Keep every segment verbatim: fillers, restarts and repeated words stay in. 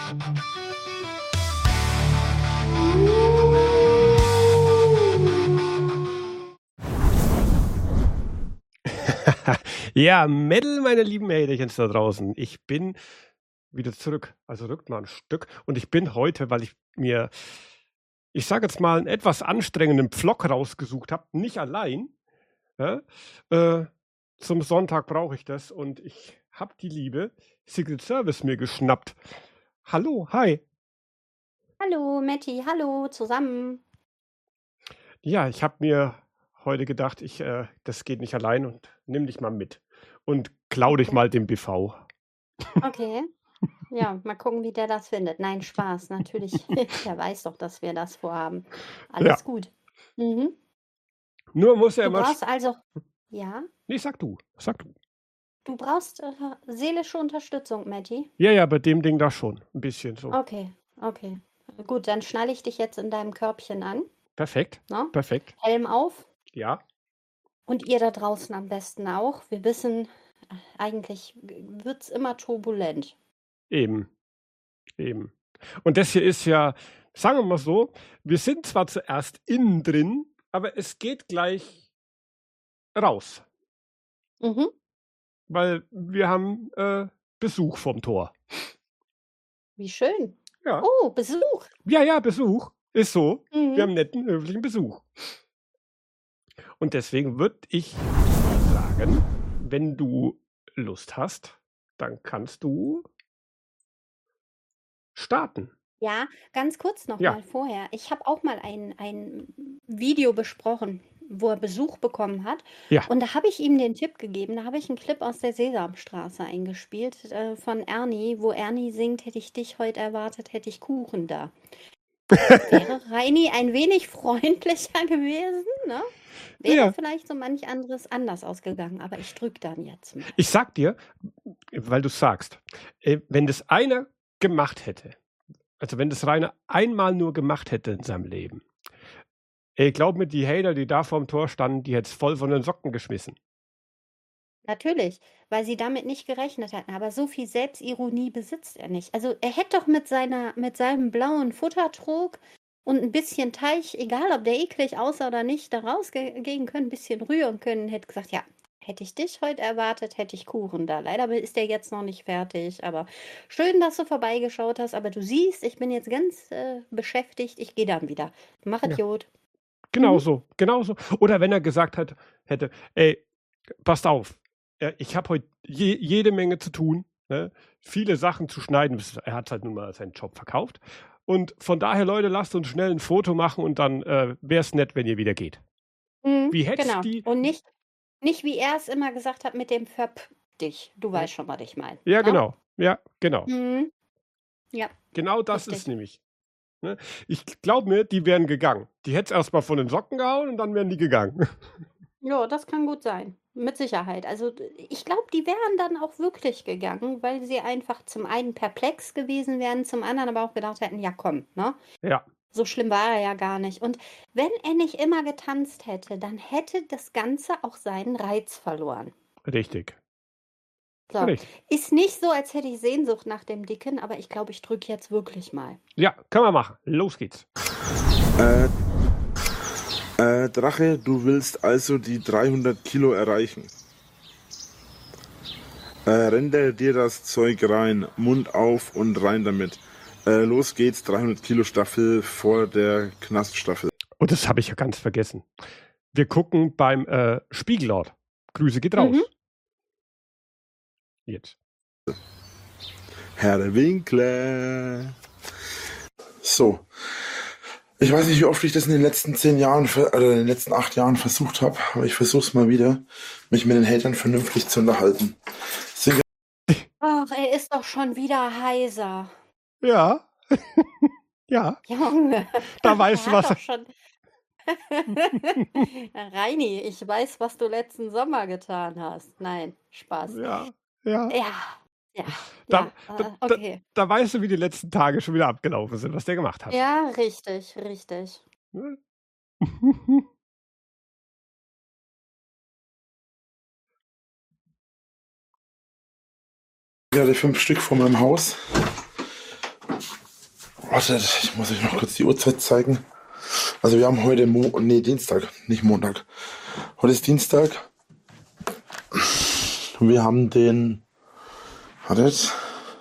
Ja, Mädel, meine lieben Mädels da draußen. Ich bin wieder zurück. Also rückt mal ein Stück. Und ich bin heute, weil ich mir, ich sage jetzt mal, einen etwas anstrengenden Pflock rausgesucht habe, nicht allein. Ja, äh, zum Sonntag brauche ich das und ich habe die liebe Secret Service mir geschnappt. Hallo, hi. Hallo, Matti, hallo, zusammen. Ja, ich habe mir heute gedacht, ich, äh, das geht nicht allein und nimm dich mal mit und klau dich Okay. mal den B V. Okay. Ja, mal gucken, wie der das findet. Nein, Spaß, natürlich. Der weiß doch, dass wir das vorhaben. Alles Ja, gut. Mhm. nur muss er Du immer. brauchst also, ja, Nee, sag du, sag du. du brauchst äh, seelische Unterstützung, Matti. Ja, ja, bei dem Ding da schon. Ein bisschen so. Okay, okay. Gut, dann schnalle ich dich jetzt in deinem Körbchen an. Perfekt, Ne? perfekt. Helm auf. Ja, Und ihr da draußen am besten auch. Wir wissen, äh, eigentlich wird es immer turbulent. eben, eben. Und das hier ist ja, sagen wir mal so, wir sind zwar zuerst innen drin, aber es geht gleich raus, Mhm. weil wir haben äh, Besuch vom Tor. Wie schön. Ja, Oh, Besuch. ja, ja, Besuch ist so. Wir Mhm. haben netten, höflichen Besuch. Und deswegen würde ich sagen, wenn du Lust hast, dann kannst du starten. Ja, ganz kurz noch Ja, mal vorher. Ich habe auch mal ein, ein Video besprochen, wo er Besuch bekommen hat. ja. Und da habe ich ihm den Tipp gegeben, da habe ich einen Clip aus der Sesamstraße eingespielt, äh, von Ernie, wo Ernie singt, hätte ich dich heute erwartet, hätte ich Kuchen da. Wäre Reini ein wenig freundlicher gewesen, ne? Wäre Ja. vielleicht so manch anderes anders ausgegangen, aber ich drück dann jetzt mal. Ich sag dir, weil du sagst, äh, wenn das einer gemacht hätte, also wenn das Rainer einmal nur gemacht hätte in seinem Leben, ey, glaub mir, die Hater, die da vorm Tor standen, die hätt's voll von den Socken geschmissen. Natürlich, weil sie damit nicht gerechnet hatten. Aber so viel Selbstironie besitzt er nicht. Also er hätte doch mit seiner, mit seinem blauen Futtertrog und ein bisschen Teig, egal ob der eklig aussah oder nicht, da rausgehen können, ein bisschen rühren können, hätte gesagt, ja, hätte ich dich heute erwartet, hätte ich Kuchen da. Leider ist der jetzt noch nicht fertig, aber schön, dass du vorbeigeschaut hast. Aber du siehst, ich bin jetzt ganz äh, beschäftigt, ich gehe dann wieder. Mach es Ja. gut. Genau Mhm. so, genau so. Oder wenn er gesagt hat, hätte, ey, passt auf, äh, ich habe heute je, jede Menge zu tun, ne? Viele Sachen zu schneiden. Er hat halt nun mal seinen Job verkauft. Und von daher, Leute, lasst uns schnell ein Foto machen und dann äh, wäre es nett, wenn ihr wieder geht. Mhm, Wie hättest genau. die? Und nicht, nicht wie er es immer gesagt hat mit dem Verp dich. Du Ja, weißt schon, was ich meine. ja, Ne? genau. Ja, genau. Mhm. Ja, Genau das ist richtig. nämlich. Ne? Ich glaube mir, die wären gegangen. Die hätte es erstmal von den Socken gehauen und dann wären die gegangen. Ja, das kann gut sein. Mit Sicherheit. Also d- ich glaube, die wären dann auch wirklich gegangen, weil sie einfach zum einen perplex gewesen wären, zum anderen aber auch gedacht hätten, ja komm, ne? Ja, So schlimm war er ja gar nicht. Und wenn er nicht immer getanzt hätte, dann hätte das Ganze auch seinen Reiz verloren. richtig. So, Richtig. ist nicht so, als hätte ich Sehnsucht nach dem Dicken, aber ich glaube, ich drücke jetzt wirklich mal. Ja, kann man machen. Los geht's. Äh, äh, Drache, du willst also die dreihundert Kilo erreichen. Äh, render dir das Zeug rein, Mund auf und rein damit. Äh, los geht's, dreihundert Kilo Staffel vor der Knaststaffel. Und das habe ich ja ganz vergessen. Wir gucken beim äh, Spiegelort. Grüße geht raus. Mhm. Jetzt. Herr Winkler. So. Ich weiß nicht, wie oft ich das in den letzten zehn Jahren, ver- oder in den letzten acht Jahren versucht habe, aber ich versuche es mal wieder, mich mit den Hatern vernünftig zu unterhalten. Deswegen Ach, er ist doch schon wieder heiser. Ja. Ja, Junge, da weißt du er hat was. doch schon. Reini, ich weiß, was du letzten Sommer getan hast. Nein, Spaß. Ja, ja. Ja, ja, Da, ja, da, äh, da, okay. da weißt du, wie die letzten Tage schon wieder abgelaufen sind, was der gemacht hat. Ja, richtig, richtig. Ne? hatte fünf Stück vor meinem Haus. Warte, ich muss euch noch kurz die Uhrzeit zeigen. Also wir haben heute Mo nee, Dienstag, nicht Montag. Heute ist Dienstag. Wir haben den. Wartet.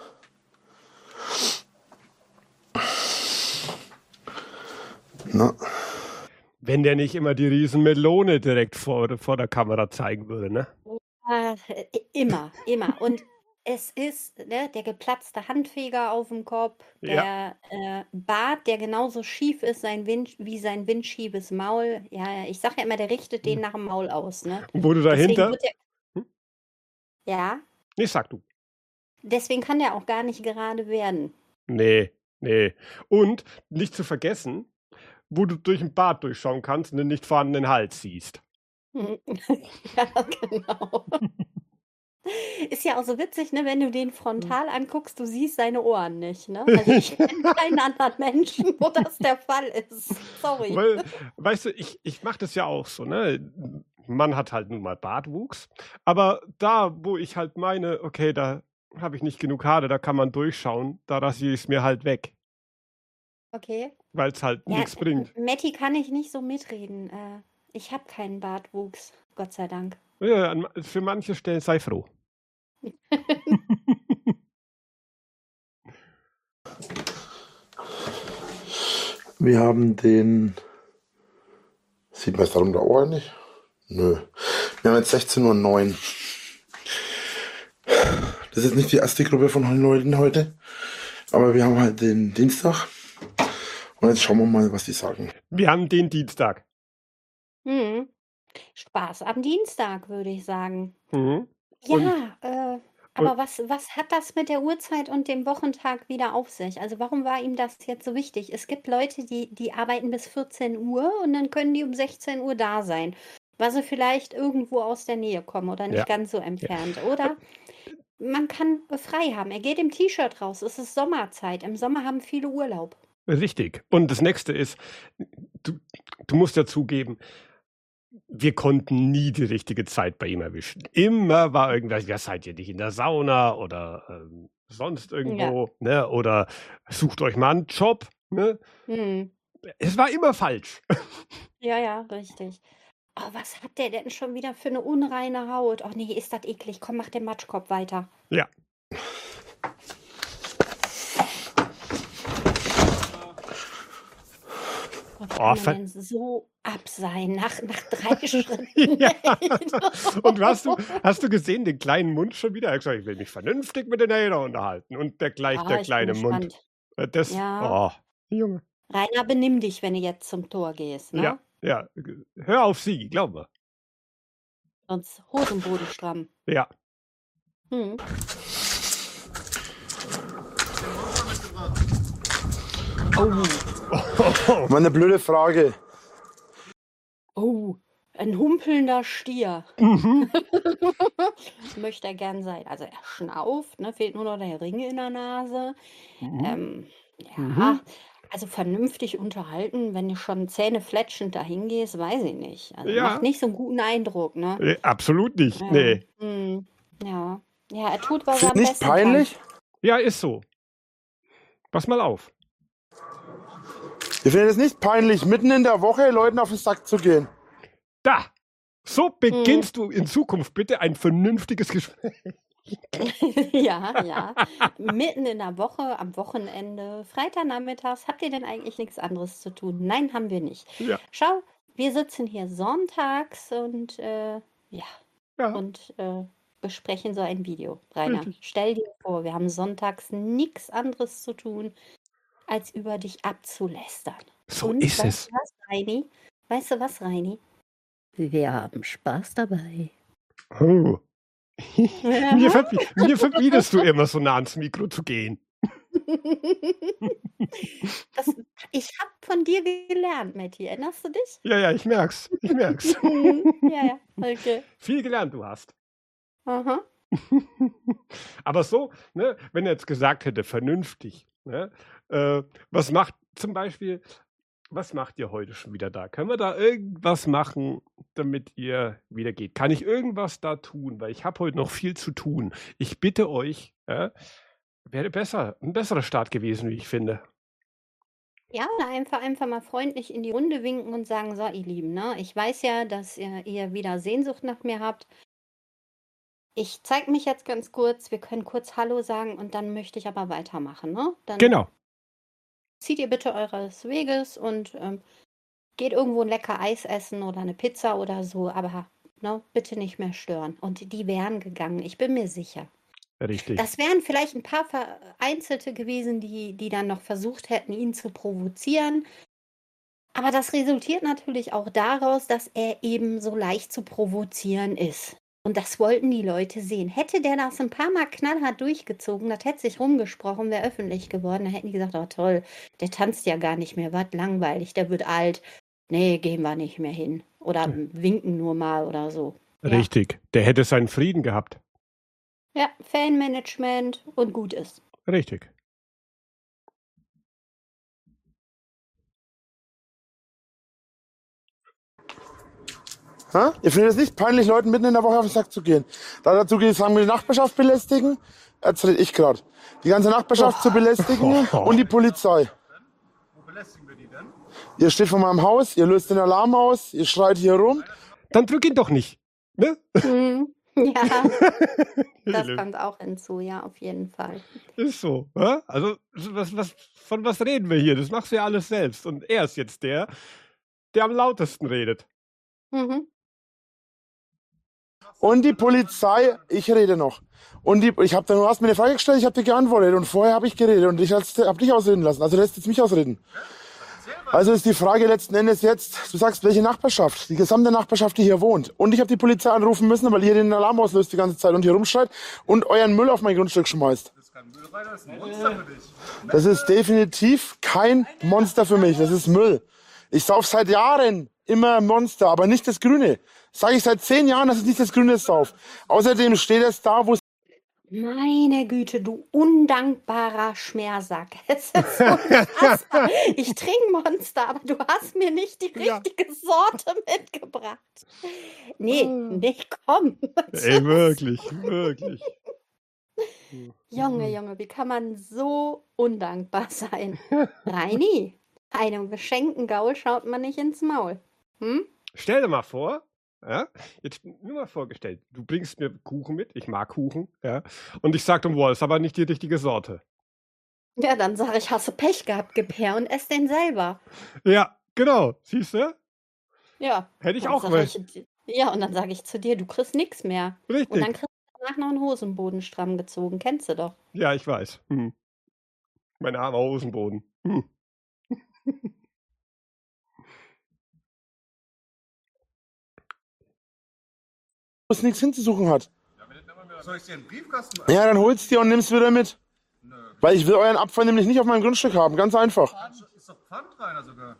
Na. Wenn der nicht immer die Riesenmelone direkt vor, vor der Kamera zeigen würde, ne? Äh, immer, immer. Und es ist ne, der geplatzte Handfeger auf dem Kopf, Ja. der äh, Bart, der genauso schief ist sein Wind, wie sein windschiefes Maul. Ja, ich sage ja immer, der richtet den nach dem Maul aus. Ne? Und wo du Deswegen dahinter. wird er, Hm? ja, Nee, sag du. deswegen kann der auch gar nicht gerade werden. Nee, nee. Und nicht zu vergessen, wo du durch den Bart durchschauen kannst und den nicht vorhandenen Hals siehst. Ja, genau. Ist ja auch so witzig, ne, wenn du den frontal anguckst, du siehst seine Ohren nicht, ne? Also ich kenne keinen anderen Menschen, wo das der Fall ist. Sorry. Weil, weißt du, ich, ich mache das ja auch so, ne? Man hat halt nun mal Bartwuchs, aber da, wo ich halt meine, okay, da habe ich nicht genug Haare, da kann man durchschauen, da rasiere ich es mir halt weg, Okay. weil es halt Ja, nichts bringt. Matti kann ich nicht so mitreden. Äh, ich habe keinen Bartwuchs, Gott sei Dank. Ja, an- für manche Stellen sei froh. Wir haben den. Sieht man es darum der Uhr nicht? Nö. Wir haben jetzt sechzehn Uhr neun. Das ist nicht die erste Gruppe von Leuten heute. Aber wir haben halt den Dienstag. Und jetzt schauen wir mal, was die sagen. Wir haben den Dienstag. Hm. Spaß am Dienstag, würde ich sagen. Mhm. Ja, äh, aber was, was hat das mit der Uhrzeit und dem Wochentag wieder auf sich? Also warum war ihm das jetzt so wichtig? Es gibt Leute, die, die arbeiten bis vierzehn Uhr und dann können die um sechzehn Uhr da sein, weil sie vielleicht irgendwo aus der Nähe kommen oder nicht Ja. ganz so entfernt. Oder man kann frei haben. Er geht im T-Shirt raus. Es ist Sommerzeit. Im Sommer haben viele Urlaub. Richtig. Und das nächste ist, du, du musst ja zugeben, wir konnten nie die richtige Zeit bei ihm erwischen. Immer war irgendwas, ja, seid ihr nicht in der Sauna oder ähm, sonst irgendwo, ne? Oder sucht euch mal einen Job, ne? Hm. Es war immer falsch. Ja, ja, richtig. Oh, was hat der denn schon wieder für eine unreine Haut? Oh nee, ist das eklig. Komm, mach den Matschkopf weiter. Ja. Oh, Oh, kann ver- man denn so ab sein nach, nach drei Schritten? Ja. Und hast du, hast du gesehen, den kleinen Mund schon wieder? Er hat gesagt, ich will mich vernünftig mit den Eltern unterhalten. Und der gleich Ah, der ich kleine bin Mund. gespannt. Äh, Das, Ja. oh, Junge. Rainer, benimm dich, wenn du jetzt zum Tor gehst, ne? Ja, ja. Hör auf sie, glaub mir. Sonst Hosenboden stramm. Ja. Hm. Oh, Mal eine blöde Frage. oh, ein humpelnder Stier. Mhm. Möchte er gern sein. Also er schnauft, ne? Fehlt nur noch der Ring in der Nase. Mhm. Ähm, ja, Mhm. also vernünftig unterhalten, wenn du schon zähnefletschend dahin gehst, weiß ich nicht. Also Ja. macht nicht so einen guten Eindruck, ne? Äh, Absolut nicht. Ja. Nee. Hm. Ja. Ja, er tut, was er Ist am nicht besten peinlich? Ja, ist so. Pass mal auf. Ich finde es nicht peinlich, mitten in der Woche Leuten auf den Sack zu gehen. Da. So beginnst du in Zukunft bitte ein vernünftiges Gespräch. kann. Ja, ja. Mitten in der Woche, am Wochenende, Freitagnachmittags, habt ihr denn eigentlich nichts anderes zu tun? Nein, haben wir nicht. Ja. Schau, wir sitzen hier sonntags und äh, ja, Ja. und äh, besprechen so ein Video. Rainer, Richtig. stell dir vor, wir haben sonntags nichts anderes zu tun, als über dich abzulästern. So Und ist weißt es. du was, Reini? Weißt du was, Reini? Wir haben Spaß dabei. Oh. Mir, verbi mir verbietest du immer so nah ans Mikro zu gehen. Das, ich habe von dir gelernt, Matti. Erinnerst du dich? Ja, ja, ich merk's. Ich merk's. Ja, ja, okay. Viel gelernt du hast. Aha. Aber so, ne, wenn er jetzt gesagt hätte, vernünftig, ne, äh, was macht zum Beispiel, was macht ihr heute schon wieder da? Können wir da irgendwas machen, damit ihr wieder geht? Kann ich irgendwas da tun? Weil ich habe heute noch viel zu tun. Ich bitte euch, ja, wäre besser, ein besserer Start gewesen, wie ich finde. Ja, oder einfach, einfach mal freundlich in die Runde winken und sagen, so, ihr Lieben, ne? Ich weiß ja, dass ihr, ihr wieder Sehnsucht nach mir habt. Ich zeige mich jetzt ganz kurz, wir können kurz Hallo sagen und dann möchte ich aber weitermachen, ne? Dann Genau. zieht ihr bitte eures Weges und ähm, geht irgendwo ein lecker Eis essen oder eine Pizza oder so, aber ne, bitte nicht mehr stören. Und die wären gegangen, ich bin mir sicher. Richtig. Das wären vielleicht ein paar Vereinzelte gewesen, die, die dann noch versucht hätten, ihn zu provozieren. Aber das resultiert natürlich auch daraus, dass er eben so leicht zu provozieren ist. Und das wollten die Leute sehen. Hätte der das ein paar Mal knallhart durchgezogen, das hätte sich rumgesprochen, wäre öffentlich geworden, dann hätten die gesagt, oh toll, der tanzt ja gar nicht mehr, was langweilig, der wird alt. Nee, gehen wir nicht mehr hin. Oder winken nur mal oder so. Richtig. Ja. Der hätte seinen Frieden gehabt. Ja, Fanmanagement und gut ist. Richtig. Ha? Ihr findet es nicht peinlich, Leuten mitten in der Woche auf den Sack zu gehen? Da dazu geht es, haben wir die Nachbarschaft belästigen, erzähle ich gerade. Die ganze Nachbarschaft oh. zu belästigen oh. und die Polizei. Wo belästigen wir die denn? Ihr steht vor meinem Haus, ihr löst den Alarm aus, ihr schreit hier rum. Dann drück ihn doch nicht. Ne? Hm, ja, das kommt auch hinzu, ja, auf jeden Fall. Ist so. Ja? Also, was, was, von was reden wir hier? Das machst du ja alles selbst. Und er ist jetzt der, der am lautesten redet. Mhm. Und die Polizei, ich rede noch. Und die, ich habe dann, du hast mir eine Frage gestellt, ich habe dir geantwortet und vorher habe ich geredet und ich habe dich ausreden lassen. Also lässt jetzt mich ausreden. Also ist die Frage letzten Endes jetzt, du sagst, welche Nachbarschaft? Die gesamte Nachbarschaft, die hier wohnt. Und ich habe die Polizei anrufen müssen, weil ihr den Alarm auslöst die ganze Zeit und hier rumschreit und euren Müll auf mein Grundstück schmeißt. Das ist kein Müllreiter, das ist ein Monster für dich. Das ist definitiv kein Monster für mich, das ist Müll. Ich sauf seit Jahren immer Monster, aber nicht das Grüne. Sage ich seit zehn Jahren, dass es nicht das Grüne sauf. Außerdem steht es da, wo es... Meine Güte, du undankbarer Schmersack. Es ist so unfassbar. Ich trinke Monster, aber du hast mir nicht die richtige ja. Sorte mitgebracht. Nee, nee, komm. Ey, wirklich, wirklich. Junge, Junge, wie kann man so undankbar sein? Reini, einem geschenkten Gaul schaut man nicht ins Maul. Hm? Stell dir mal vor, ja, jetzt nur mal vorgestellt, du bringst mir Kuchen mit, ich mag Kuchen, ja, und ich sag dann, boah, ist aber nicht die richtige Sorte. Ja, dann sage ich, hast du Pech gehabt, gib her und ess den selber. Ja, genau, siehst du? Ja. Hätte ich auch mal. Ja, und dann sage ich zu dir, du kriegst nichts mehr. Richtig. Und dann kriegst du danach noch einen Hosenboden stramm gezogen, kennst du doch. Ja, ich weiß. Hm. Mein armer Hosenboden. Hm. Was nichts hinzusuchen hat. Soll ich dir einen Briefkasten? Ja, dann holst dir und nimmst wieder mit. Nö. Weil ich will euren Abfall nämlich nicht auf meinem Grundstück haben. Ganz einfach. Ist doch Pfandreiner sogar.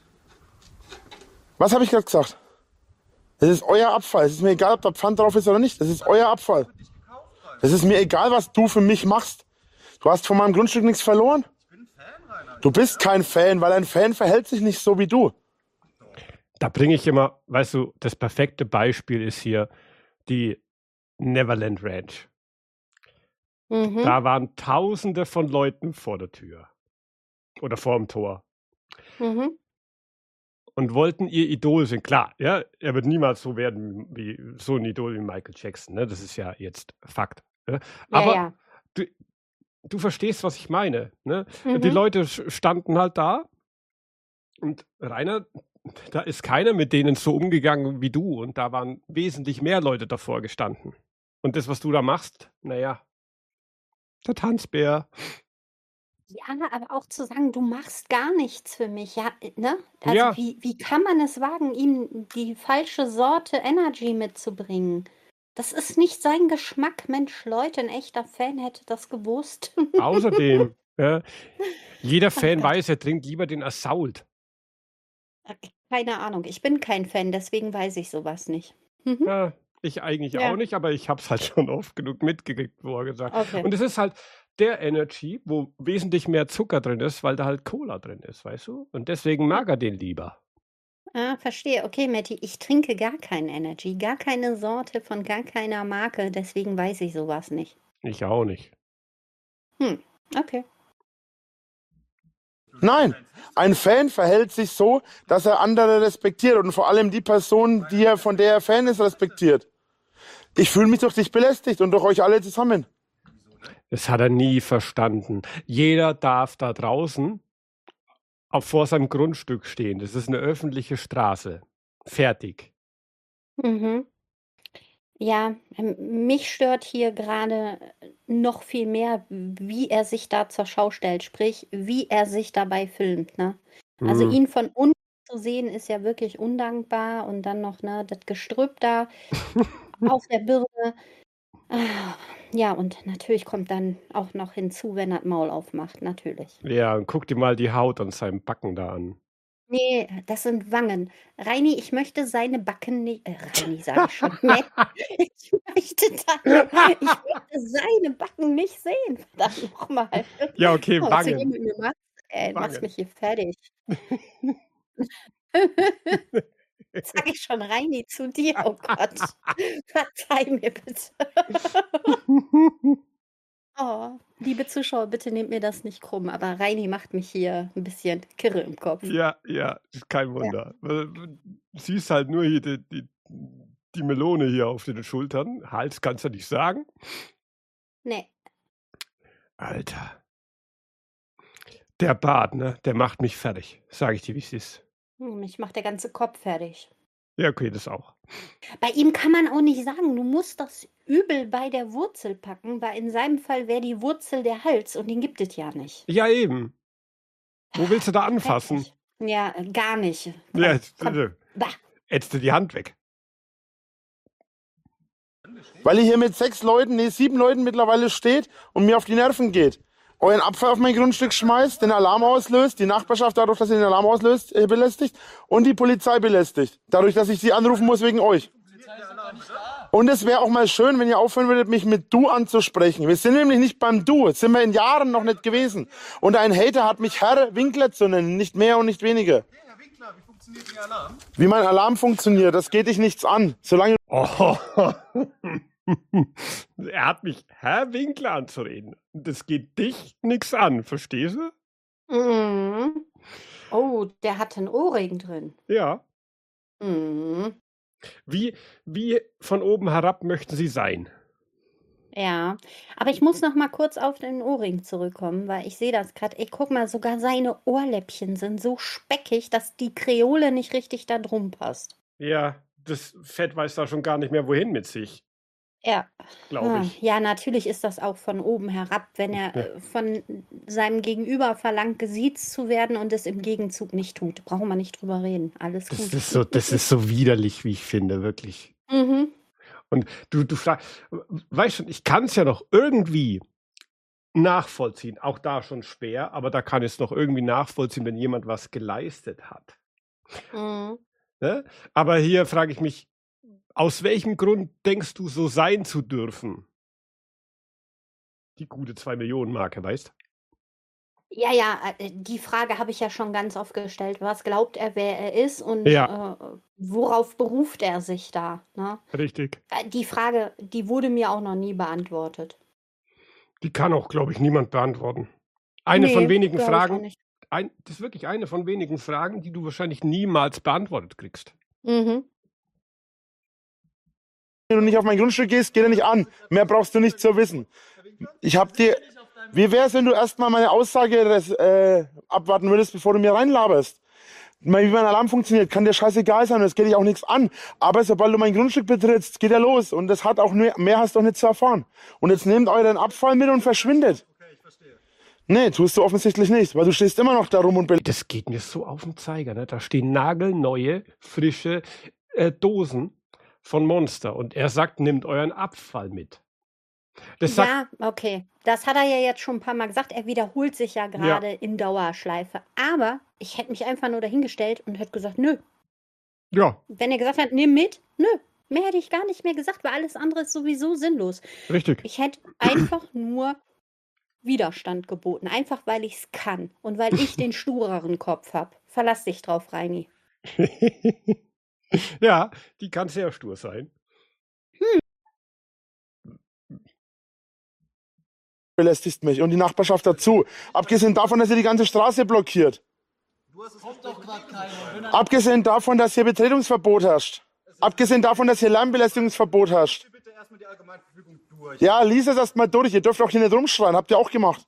Was habe ich gerade gesagt? Es ist euer Abfall. Es ist mir egal, ob da Pfand drauf ist oder nicht. Es ist euer Abfall. Es ist mir egal, was du für mich machst. Du hast von meinem Grundstück nichts verloren. Ich bin Fan, Rainer. Du bist kein Fan, weil ein Fan verhält sich nicht so wie du. Da bringe ich immer, weißt du, das perfekte Beispiel ist hier die Neverland Ranch. Mhm. Da waren Tausende von Leuten vor der Tür oder vor dem Tor mhm. und wollten ihr Idol sehen. Klar, ja, er wird niemals so werden wie so ein Idol wie Michael Jackson. Ne? Das ist ja jetzt Fakt. Ne? Aber ja, ja. Du, du verstehst, was ich meine. Ne? Mhm. Die Leute standen halt da und Rainer, da ist keiner mit denen so umgegangen wie du und da waren wesentlich mehr Leute davor gestanden. Und das, was du da machst, naja, der Tanzbär. Ja, aber auch zu sagen, du machst gar nichts für mich, ja, ne? Also ja. wie, wie kann man es wagen, ihm die falsche Sorte Energy mitzubringen? Das ist nicht sein Geschmack. Mensch, Leute, ein echter Fan hätte das gewusst. Außerdem, ja, jeder Fan okay. weiß, er trinkt lieber den Assault. Keine Ahnung, ich bin kein Fan, deswegen weiß ich sowas nicht. Mhm. Ja, ich eigentlich ja. auch nicht, aber ich habe es halt schon oft genug mitgekriegt, wo er gesagt hat. Okay. Und es ist halt der Energy, wo wesentlich mehr Zucker drin ist, weil da halt Cola drin ist, weißt du? Und deswegen mag er den lieber. Ah, verstehe. Okay, Matti, ich trinke gar keinen Energy, gar keine Sorte von gar keiner Marke, deswegen weiß ich sowas nicht. Ich auch nicht. Hm, okay. Nein, ein Fan verhält sich so, dass er andere respektiert und vor allem die Person, die er, von der er Fan ist, respektiert. Ich fühle mich durch dich belästigt und durch euch alle zusammen. Das hat er nie verstanden. Jeder darf da draußen auf vor seinem Grundstück stehen. Das ist eine öffentliche Straße. Fertig. Mhm. Ja, ähm, mich stört hier gerade noch viel mehr, wie er sich da zur Schau stellt, sprich, wie er sich dabei filmt, ne? Also Hm. ihn von unten zu sehen, ist ja wirklich undankbar und dann noch, ne, das Gestrüpp da auf der Birne. Ah, Ja, und natürlich kommt dann auch noch hinzu, wenn er das Maul aufmacht, natürlich. Ja, und guck dir mal die Haut an seinem Backen da an. Nee, das sind Wangen. Reini, ich möchte seine Backen nicht. Äh, Reini, sage ich schon. Nee, ich möchte, deine, ich möchte seine Backen nicht sehen. Verdammt nochmal. Ja, okay, Oh, was du hier Wangen. mit mir machst, ey, machst Wangen. mich hier fertig. Sag ich schon Reini zu dir? Oh Gott. Verzeih mir bitte. Oh, liebe Zuschauer, bitte nehmt mir das nicht krumm, aber Reini macht mich hier ein bisschen kirre im Kopf. Ja, ja, ist kein Wunder. Weil Du siehst halt nur hier die, die, die Melone hier auf den Schultern. Hals kannst du nicht sagen. Nee. Alter. Der Bart, ne, der macht mich fertig. Sag ich dir, wie es ist. Hm, Mich macht der ganze Kopf fertig. Ja, okay, das auch. Bei ihm kann man auch nicht sagen, du musst das Übel bei der Wurzel packen, weil in seinem Fall wäre die Wurzel der Hals und den gibt es ja nicht. Ja, eben. Wo willst du da anfassen? Fertig. Ja, äh, gar nicht. Komm, Ja, jetzt, komm. äh, Bah. ätzte die Hand weg. Weil ihr hier mit sechs Leuten, nee, sieben Leuten mittlerweile steht und mir auf die Nerven geht. Euren Abfall auf mein Grundstück schmeißt, den Alarm auslöst, die Nachbarschaft dadurch, dass ihr den Alarm auslöst, äh, belästigt und die Polizei belästigt. Dadurch, dass ich sie anrufen muss wegen euch. Und es wäre auch mal schön, wenn ihr aufhören würdet, mich mit Du anzusprechen. Wir sind nämlich nicht beim Du, das sind wir in Jahren noch nicht gewesen. Und ein Hater hat mich Herr Winkler zu nennen, nicht mehr und nicht weniger. Hey, Herr Winkler, wie funktioniert Ihr Alarm? Wie mein Alarm funktioniert, das geht dich nichts an. Solange Oh. Er hat mich Herr Winkler anzureden. Das geht dich nichts an, verstehst du? Mhm. Oh, der hat einen Ohrring drin. Ja. Mhm. Wie, wie von oben herab möchten Sie sein? Ja, aber ich muss noch mal kurz auf den Ohrring zurückkommen, weil ich sehe das gerade. Ey, guck mal, sogar seine Ohrläppchen sind so speckig, dass die Kreole nicht richtig da drum passt. Ja, das Fett weiß da schon gar nicht mehr, wohin mit sich, Ja. glaube Ah, ich. Ja, natürlich ist das auch von oben herab, wenn er Ja. äh, von seinem Gegenüber verlangt, gesiezt zu werden und es im Gegenzug nicht tut. Brauchen wir nicht drüber reden. Alles Das gut. ist so, das ist so widerlich, wie ich finde, wirklich. Mhm. Und du, du fragst, weißt schon, ich kann es ja noch irgendwie nachvollziehen. Auch da schon schwer, aber da kann ich es noch irgendwie nachvollziehen, wenn jemand was geleistet hat. Mhm. Ne? Aber hier frage ich mich, aus welchem Grund denkst du, so sein zu dürfen? Die gute zwei Millionen Marke, weißt? Ja, ja, äh, die Frage habe ich ja schon ganz oft gestellt. Was glaubt er, wer er ist und Ja. äh, worauf beruft er sich da? Ne? Richtig. Äh, Die Frage, die wurde mir auch noch nie beantwortet. Die kann auch, glaube ich, niemand beantworten. Eine Nee, von wenigen glaube ich auch Fragen, nicht. ein, das ist wirklich eine von wenigen Fragen, die du wahrscheinlich niemals beantwortet kriegst. Mhm. du nicht auf mein Grundstück gehst, geht er nicht an. Mehr brauchst du nicht zu wissen. Ich hab dir. Wie wär's, wenn du erstmal meine Aussage äh, abwarten würdest, bevor du mir reinlaberst? Wie mein Alarm funktioniert, kann dir scheißegal sein, das geht dich auch nichts an. Aber sobald du mein Grundstück betrittst, geht er los. Und das hat auch mehr, mehr hast du auch nicht zu erfahren. Und jetzt nehmt euren Abfall mit und verschwindet. Okay, ich verstehe. Nee, tust du offensichtlich nicht, weil du stehst immer noch da rum und belästigst. Das geht mir so auf den Zeiger. Ne? Da stehen nagelneue, frische äh, Dosen von Monster. Und er sagt, nimmt euren Abfall mit. Das sagt, Ja, okay. Das hat er ja jetzt schon ein paar Mal gesagt. Er wiederholt sich ja gerade in Dauerschleife. Aber ich hätte mich einfach nur dahingestellt und hätte gesagt, nö. ja, Wenn er gesagt hat, nimm mit, nö. Mehr hätte ich gar nicht mehr gesagt, weil alles andere ist sowieso sinnlos. richtig. Ich hätte einfach nur Widerstand geboten. Einfach, weil ich es kann. Und weil ich den stureren Kopf habe. Verlass dich drauf, Reini. Ja, die kann sehr stur sein. belästigst mich und die Nachbarschaft dazu. Abgesehen davon, dass ihr die ganze Straße blockiert. Du hast es Kommt doch gerade keiner. Abgesehen davon, dass hier Betretungsverbot herrscht. Abgesehen davon, dass hier Lärmbelästigungsverbot herrscht. bitte erstmal die Allgemeinverfügung durch. Ja, lies es erst mal durch. Ihr dürft auch hier nicht rumschreien. Habt ihr auch gemacht.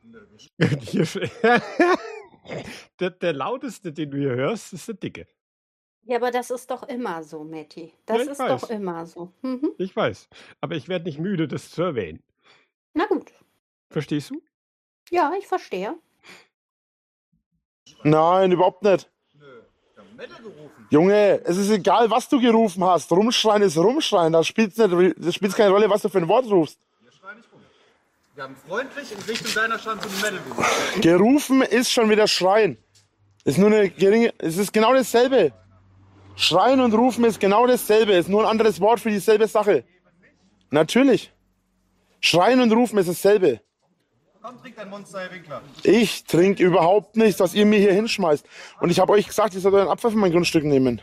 der, der lauteste, den du hier hörst, ist der Dicke. Ja, aber das ist doch immer so, Matti. Das Ja, ich ist weiß. doch immer so. Mhm. Ich weiß. Aber ich werde nicht müde, das zu erwähnen. Na gut. Verstehst du? Ja, ich verstehe. Nein, überhaupt nicht. Nö, ich hab Metal gerufen. Junge, es ist egal, was du gerufen hast. Rumschreien ist Rumschreien. Da spielt es keine Rolle, was du für ein Wort rufst. Wir schreien nicht rum. Wir haben freundlich in Richtung deiner Schanze die Metal gerufen. Gerufen ist schon wieder Schreien. Ist nur eine geringe. Es ist genau dasselbe. Schreien und rufen ist genau dasselbe. Ist nur ein anderes Wort für dieselbe Sache. Natürlich. Schreien und rufen ist dasselbe. Komm, trink dein Monster, Herr Winkler. Ich trinke überhaupt nichts, was ihr mir hier hinschmeißt. Und ich habe euch gesagt, ihr sollt euren Abfall von meinem Grundstück nehmen.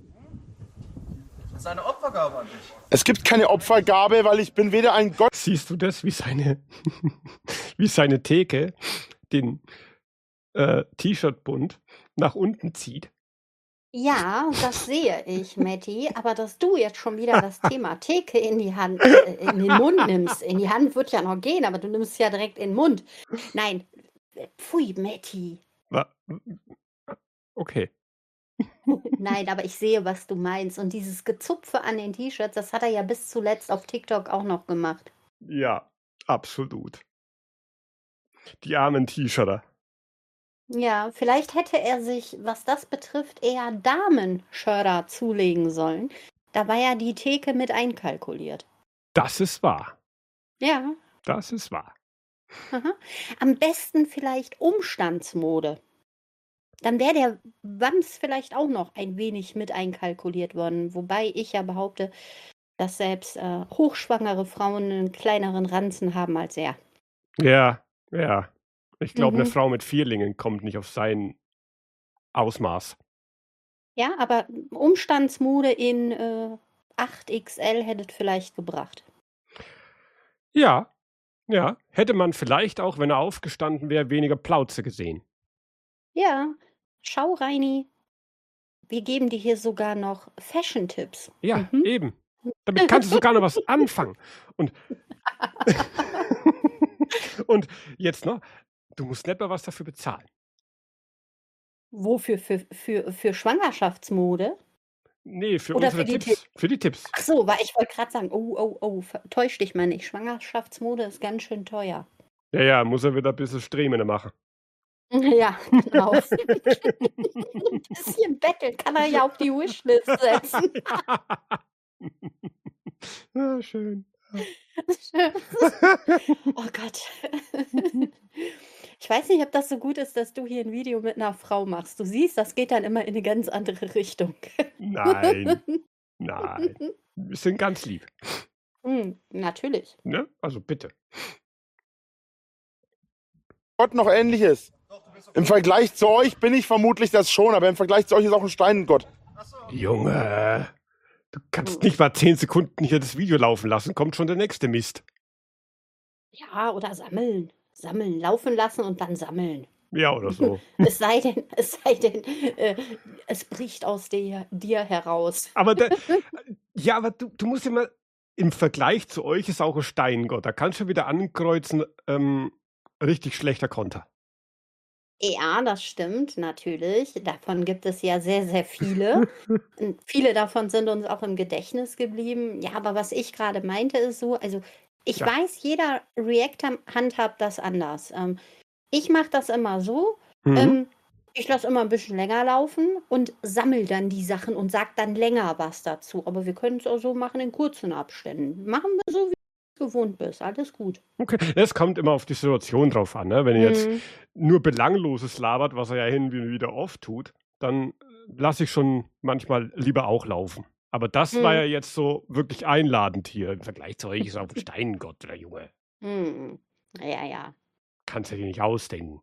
Das ist eine Opfergabe an dich. Es gibt keine Opfergabe, weil ich bin weder ein Gott. Siehst du das, wie seine, wie seine Theke den äh, T-Shirt-Bund nach unten zieht? Ja, das sehe ich, Matti. Aber dass du jetzt schon wieder das Thema Theke in die Hand, äh, in den Mund nimmst. In die Hand wird ja noch gehen, aber du nimmst es ja direkt in den Mund. Nein, pfui, Matti. Wa- Okay. Nein, aber ich sehe, was du meinst. Und dieses Gezupfe an den T-Shirts, das hat er ja bis zuletzt auf TikTok auch noch gemacht. Ja, absolut. Die armen T-Shirter. Ja, vielleicht hätte er sich, was das betrifft, eher Damenschörder zulegen sollen. Da war ja die Theke mit einkalkuliert. Das ist wahr. Ja, Das ist wahr. aha. Am besten vielleicht Umstandsmode. Dann wäre der Wams vielleicht auch noch ein wenig mit einkalkuliert worden. Wobei ich ja behaupte, dass selbst äh, hochschwangere Frauen einen kleineren Ranzen haben als er. Ja, ja. Ich glaube, Mhm. eine Frau mit Vierlingen kommt nicht auf sein Ausmaß. Ja, aber Umstandsmode in äh, acht X L hättet vielleicht gebracht. Ja, ja. Hätte man vielleicht auch, wenn er aufgestanden wäre, weniger Plauze gesehen. Ja, schau, Reini. Wir geben dir hier sogar noch Fashion-Tipps. Ja, Mhm. eben. Damit kannst du sogar noch was anfangen. Und, und jetzt noch, du musst nicht mal was dafür bezahlen. Wofür? Für, für, für Schwangerschaftsmode? Nee, für Oder unsere für die Tipps. Für die Tipps. Ach so, weil ich wollte gerade sagen, oh, oh, oh, ver- täusch dich mal nicht. Schwangerschaftsmode ist ganz schön teuer. Ja, ja, muss er wieder ein bisschen Strämene machen. Ja, genau. Ein bisschen betteln kann er ja auf die Wishlist setzen. Ja, schön. Oh Gott. Ich weiß nicht, ob das so gut ist, dass du hier ein Video mit einer Frau machst. Du siehst, das geht dann immer in eine ganz andere Richtung. Nein, nein. Wir sind ganz lieb. Hm, natürlich. Ne? Also bitte. Gott noch Ähnliches. Doch, du bist okay. Im Vergleich zu euch bin ich vermutlich das schon, aber im Vergleich zu euch ist auch ein Steingott. Achso. Junge, du kannst nicht mal zehn Sekunden hier das Video laufen lassen. Kommt schon der nächste Mist. Ja, oder sammeln. Sammeln, laufen lassen und dann sammeln. Ja, oder so. Es sei denn, es sei denn, äh, es bricht aus dir, dir heraus. Aber da, ja, aber du, du musst ja mal, im Vergleich zu euch ist auch ein Steingott. Da kannst du wieder ankreuzen, ähm, richtig schlechter Konter. Ja, das stimmt, natürlich. Davon gibt es ja sehr, sehr viele. Und viele davon sind uns auch im Gedächtnis geblieben. Ja, aber was ich gerade meinte, ist so, also ich Ja. weiß, jeder Reactor handhabt das anders. Ähm, ich mache das immer so, Mhm. ähm, ich lasse immer ein bisschen länger laufen und sammle dann die Sachen und sage dann länger was dazu. Aber wir können es auch so machen in kurzen Abständen. Machen wir so, wie du es gewohnt bist. Alles gut. Okay, es kommt immer auf die Situation drauf an. Ne? Wenn ihr jetzt Mhm. nur Belangloses labert, was er ja hin und wieder oft tut, dann lasse ich schon manchmal lieber auch laufen. Aber das war Mhm. ja jetzt so wirklich einladend hier. Im Vergleich zu euch ist auch ein Steingott, der Junge. Mhm. Ja, ja. Kannst du dir nicht ausdenken.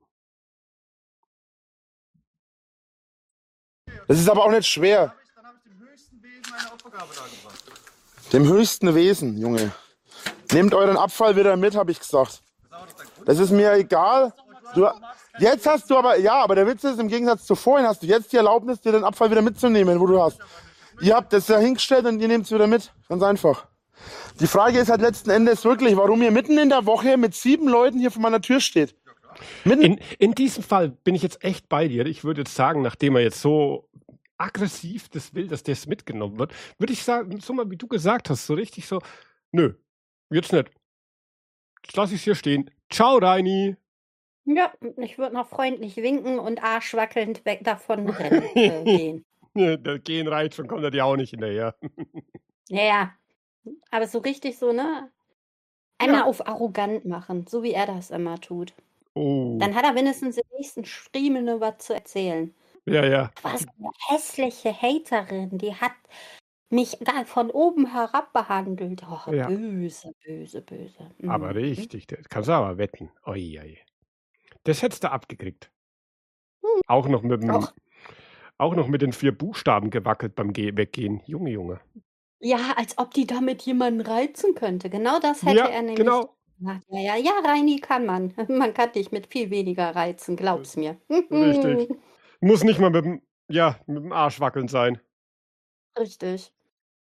Das ist aber auch nicht schwer. Hab ich, dann habe ich dem höchsten Wesen eine Opfergabe dargebracht. Dem höchsten Wesen, Junge. Nehmt euren Abfall wieder mit, habe ich gesagt. Das ist aber Das ist mir egal. Du, jetzt hast du aber, ja, aber der Witz ist, im Gegensatz zu vorhin hast du jetzt die Erlaubnis, dir den Abfall wieder mitzunehmen, wo du hast. Ihr habt das ja hingestellt und ihr nehmt es wieder mit. Ganz einfach. Die Frage ist halt letzten Endes wirklich, warum ihr mitten in der Woche mit sieben Leuten hier vor meiner Tür steht. Mitten In, in diesem Fall bin ich jetzt echt bei dir. Ich würde jetzt sagen, nachdem er jetzt so aggressiv das will, dass das mitgenommen wird, würde ich sagen, so mal wie du gesagt hast, so richtig so, nö, jetzt nicht. Jetzt lasse ich es hier stehen. Ciao, Reini. Ja, ich würde noch freundlich winken und arschwackelnd weg davon rennen, äh, gehen. Der Gehen reicht schon, kommt er dir auch nicht hinterher. Ja, ja. Aber so richtig so, ne? Einmal Ja. auf arrogant machen, so wie er das immer tut. Oh, Dann hat er wenigstens im nächsten Stream noch was zu erzählen. ja, ja. Was eine hässliche Haterin, die hat mich da von oben herab behandelt. Oh, Ja. böse, böse, böse. Aber Mhm. richtig, das kannst du aber wetten. Oi, oi. Das hättest du abgekriegt. Hm. Auch noch mit dem, Auch. auch noch mit den vier Buchstaben gewackelt beim Ge Weggehen. Junge, Junge. Ja, als ob die damit jemanden reizen könnte. Genau das hätte Ja, er nämlich genau. gemacht. Ja, ja, ja, Reini kann man. Man kann dich mit viel weniger reizen, glaub's mir. Richtig. Muss nicht mal mit dem, ja, mit dem Arsch wackeln sein. Richtig.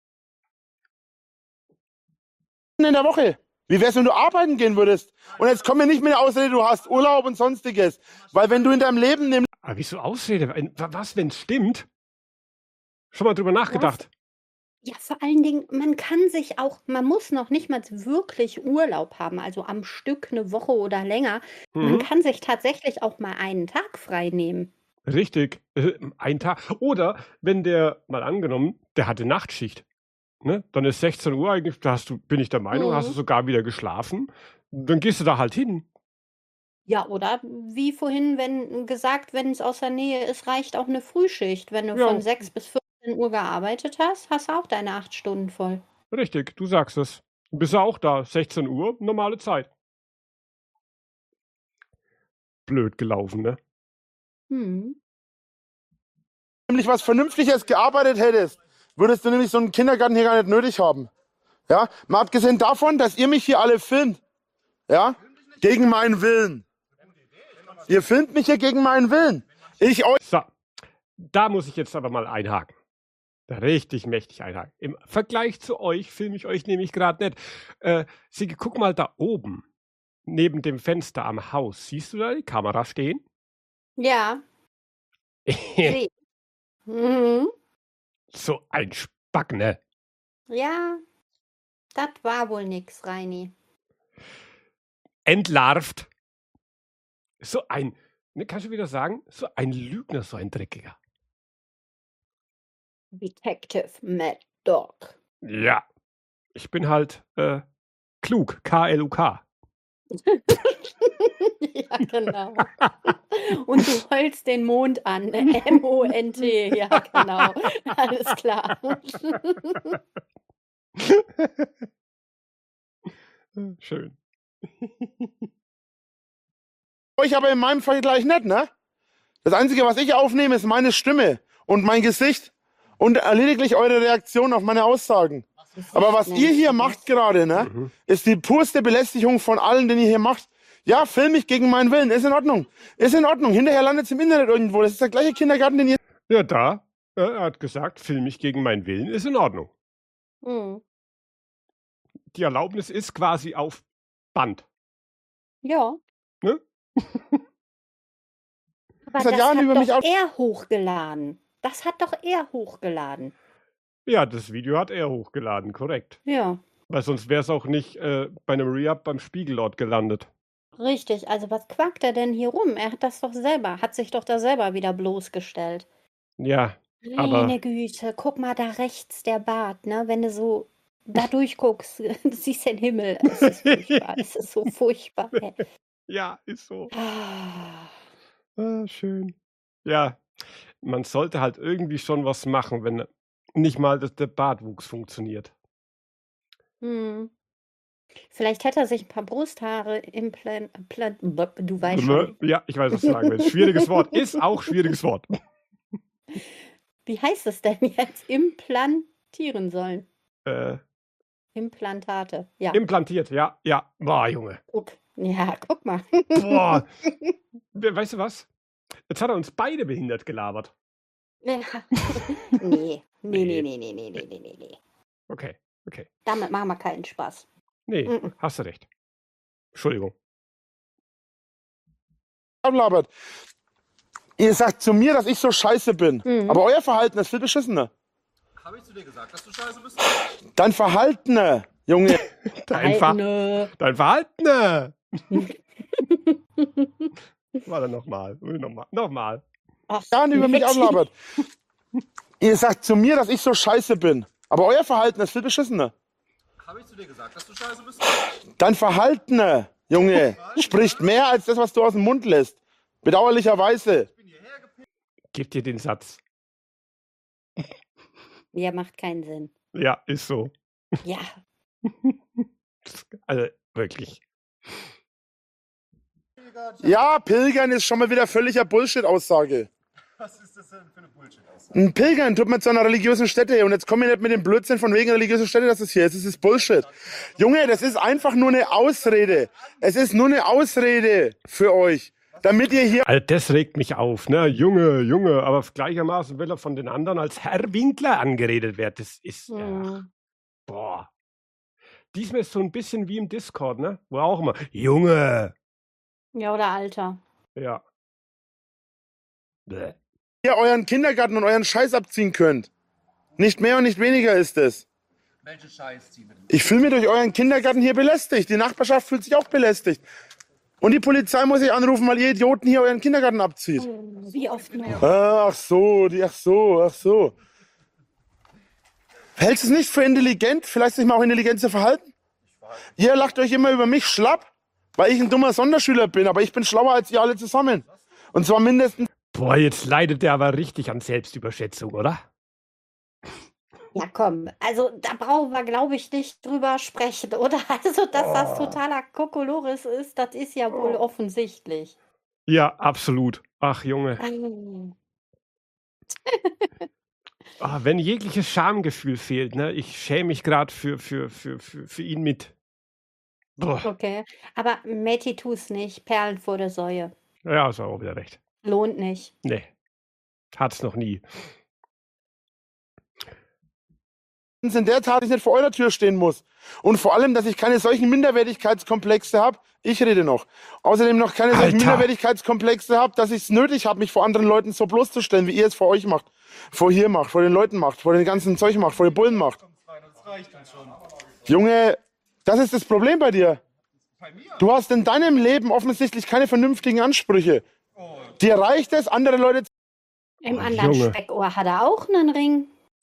in der Woche. Wie wär's, wenn du arbeiten gehen würdest? Und jetzt komm mir nicht mit der Ausrede, du hast Urlaub und sonstiges. Weil wenn du in deinem Leben nämlich Aber wieso Ausrede? Ein- wa- Was, wenn es stimmt? Schon mal drüber nachgedacht? Ja, vor allen Dingen, man kann sich auch, man muss noch nicht mal wirklich Urlaub haben, also am Stück eine Woche oder länger. Man Mhm. kann sich tatsächlich auch mal einen Tag frei nehmen. Richtig. Äh, Ein Tag. Oder wenn der, mal angenommen, der hatte Nachtschicht. Ne? Dann ist sechzehn Uhr eigentlich, da hast du, bin ich der Meinung, Mhm. hast du sogar wieder geschlafen. Dann gehst du da halt hin. Ja, oder wie vorhin, wenn gesagt, wenn es aus der Nähe ist, reicht auch eine Frühschicht. Wenn du Ja. von sechs bis vierzehn Uhr gearbeitet hast, hast du auch deine acht Stunden voll. Richtig, du sagst es. Bist du auch da, sechzehn Uhr, normale Zeit. Blöd gelaufen, ne? Hm. was Vernünftiges gearbeitet hättest, würdest du nämlich so einen Kindergarten hier gar nicht nötig haben. Ja, mal abgesehen davon, dass ihr mich hier alle filmt. Ja, gegen meinen Willen. Ihr filmt mich hier gegen meinen Willen. Ich euch. So, da muss ich jetzt aber mal einhaken. Richtig mächtig einhaken. Im Vergleich zu euch filme ich euch nämlich gerade nicht. Äh, Sigi, guck mal da oben, neben dem Fenster am Haus. Siehst du da die Kamera stehen? Ja, seh. Mhm. So ein Spack, ne? Ja, das war wohl nix, Reini. Entlarvt. So ein, ne, kannst du wieder sagen? So ein Lügner, so ein Dreckiger. Detective Mad Dog. Ja, ich bin halt äh, klug, K L U K. Ja, genau. Und du heulst den Mond an. M O N T. Ja, genau. Alles klar. Schön. euch aber in meinem Vergleich nicht, ne? Das Einzige, was ich aufnehme, ist meine Stimme und mein Gesicht und lediglich eure Reaktion auf meine Aussagen. Aber was ihr hier macht gerade, ne, Mhm. ist die purste Belästigung von allen, den ihr hier macht. Ja, film mich gegen meinen Willen, ist in Ordnung. Ist in Ordnung. Hinterher landet es im Internet irgendwo. Das ist der gleiche Kindergarten, den ihr... Ja, da. äh, Er hat gesagt, film mich gegen meinen Willen, ist in Ordnung. Hm. Die Erlaubnis ist quasi auf Band. Ja. Ne? Aber Seit das Jahren hat über doch mich auf- er hochgeladen. Das hat doch er hochgeladen. Ja, das Video hat er hochgeladen, korrekt. Ja, Weil sonst wäre es auch nicht äh, bei einem Re-Up beim Spiegelort gelandet. richtig. Also was quackt er denn hier rum? Er hat das doch selber, hat sich doch da selber wieder bloßgestellt. Ja, aber Meine Güte, guck mal da rechts der Bart, ne? Wenn du so da durchguckst, du siehst den Himmel. Es ist furchtbar. Es ist so furchtbar. ey. ja, ist so. Ah. Ah, schön. Ja, man sollte halt irgendwie schon was machen, wenn nicht mal das, der Bartwuchs funktioniert. Hm. Vielleicht hätte er sich ein paar Brusthaare implant. Du weißt schon. Ja, ich weiß, was du sagen willst. Schwieriges Wort. Ist auch schwieriges Wort. Wie heißt es denn jetzt? Implantieren sollen. Äh, Implantate. Ja. implantiert, ja, ja. Boah, Junge. Guck. Ja, guck mal. Boah. We- Weißt du was? Jetzt hat er uns beide behindert gelabert. Ja. Nee, nee, nee, Nee. nee, nee, nee, nee, nee, nee, nee. Okay, okay. Damit machen wir keinen Spaß. Nee, Mhm. hast du recht. Entschuldigung. Ablabert. Ihr sagt zu mir, dass ich so scheiße bin. Mhm. Aber euer Verhalten ist viel beschissener. Habe ich zu dir gesagt, dass du scheiße bist? Dein Verhalten, Junge. Dein, Ver Nö. Dein Verhalten. ne? Warte, nochmal. Nochmal. Nochmal. Ach, Gar über mich Mädchen. ablabert. Ihr sagt zu mir, dass ich so scheiße bin. Aber euer Verhalten ist viel beschissener. Habe ich zu dir gesagt, dass du scheiße bist? Dein Verhalten, Junge, spricht mehr als das, was du aus dem Mund lässt. Bedauerlicherweise. Ich bin hierher gepinnt. Gib dir den Satz. Ja, macht keinen Sinn. Ja, ist so. Ja. Also, wirklich. Ja, Pilgern ist schon mal wieder völliger Bullshit-Aussage. Was ist das denn für eine Bullshit-Aussage? Ein Pilgern tut man zu einer religiösen Stätte und jetzt komm mir nicht mit dem Blödsinn von wegen religiöser Stätte, dass es hier ist. Das ist Bullshit. Junge, das ist einfach nur eine Ausrede. Es ist nur eine Ausrede für euch, damit ihr hier... Also, das regt mich auf, ne? Junge, Junge, aber gleichermaßen will er von den anderen als Herr Winkler angeredet werden. Das ist, äh, Hm. boah. Diesmal ist so ein bisschen wie im Discord, ne? Wo auch immer, Junge. Ja, oder Alter. Ja. Bäh. ihr euren Kindergarten und euren Scheiß abziehen könnt. Nicht mehr und nicht weniger ist es. Welche Scheiß ziehen wir denn? Ich fühle mich durch euren Kindergarten hier belästigt. Die Nachbarschaft fühlt sich auch belästigt. Und die Polizei muss ich anrufen, weil ihr Idioten hier euren Kindergarten abzieht. Wie oft noch? Ach so, die, ach so, ach so. Hältst du es nicht für intelligent, vielleicht sich mal auch intelligent zu verhalten? Ihr lacht euch immer über mich schlapp, weil ich ein dummer Sonderschüler bin, aber ich bin schlauer als ihr alle zusammen. Und zwar mindestens... Boah, jetzt leidet der aber richtig an Selbstüberschätzung, oder? Ja, komm. Also, da brauchen wir, glaube ich, nicht drüber sprechen, oder? Also, dass das totaler Kokolores ist, das ist ja wohl offensichtlich. Ja, absolut. Ach, Junge. Ähm, Ah, wenn jegliches Schamgefühl fehlt, ne? Ich schäme mich gerade für, für, für, für, für ihn mit. Boah. Okay. Aber Mäti, tu's nicht. Perlen vor der Säue. Ja, hast auch wieder recht. Lohnt nicht. Nee. Hat's noch nie. in der Tat ich nicht vor eurer Tür stehen muss. Und vor allem, dass ich keine solchen Minderwertigkeitskomplexe habe. Ich rede noch. Außerdem noch keine solchen Alter. Minderwertigkeitskomplexe habe, dass ich es nötig habe, mich vor anderen Leuten so bloßzustellen, wie ihr es vor euch macht. Vor hier macht, vor den Leuten macht, vor den ganzen Zeug macht, vor den Bullen macht. Das reicht uns schon. Junge, das ist das Problem bei dir. Bei mir? Du hast in deinem Leben offensichtlich keine vernünftigen Ansprüche. Oh, Dir reicht es, andere Leute zu... Im Oh, anderen Junge. Speckohr hat er auch einen Ring.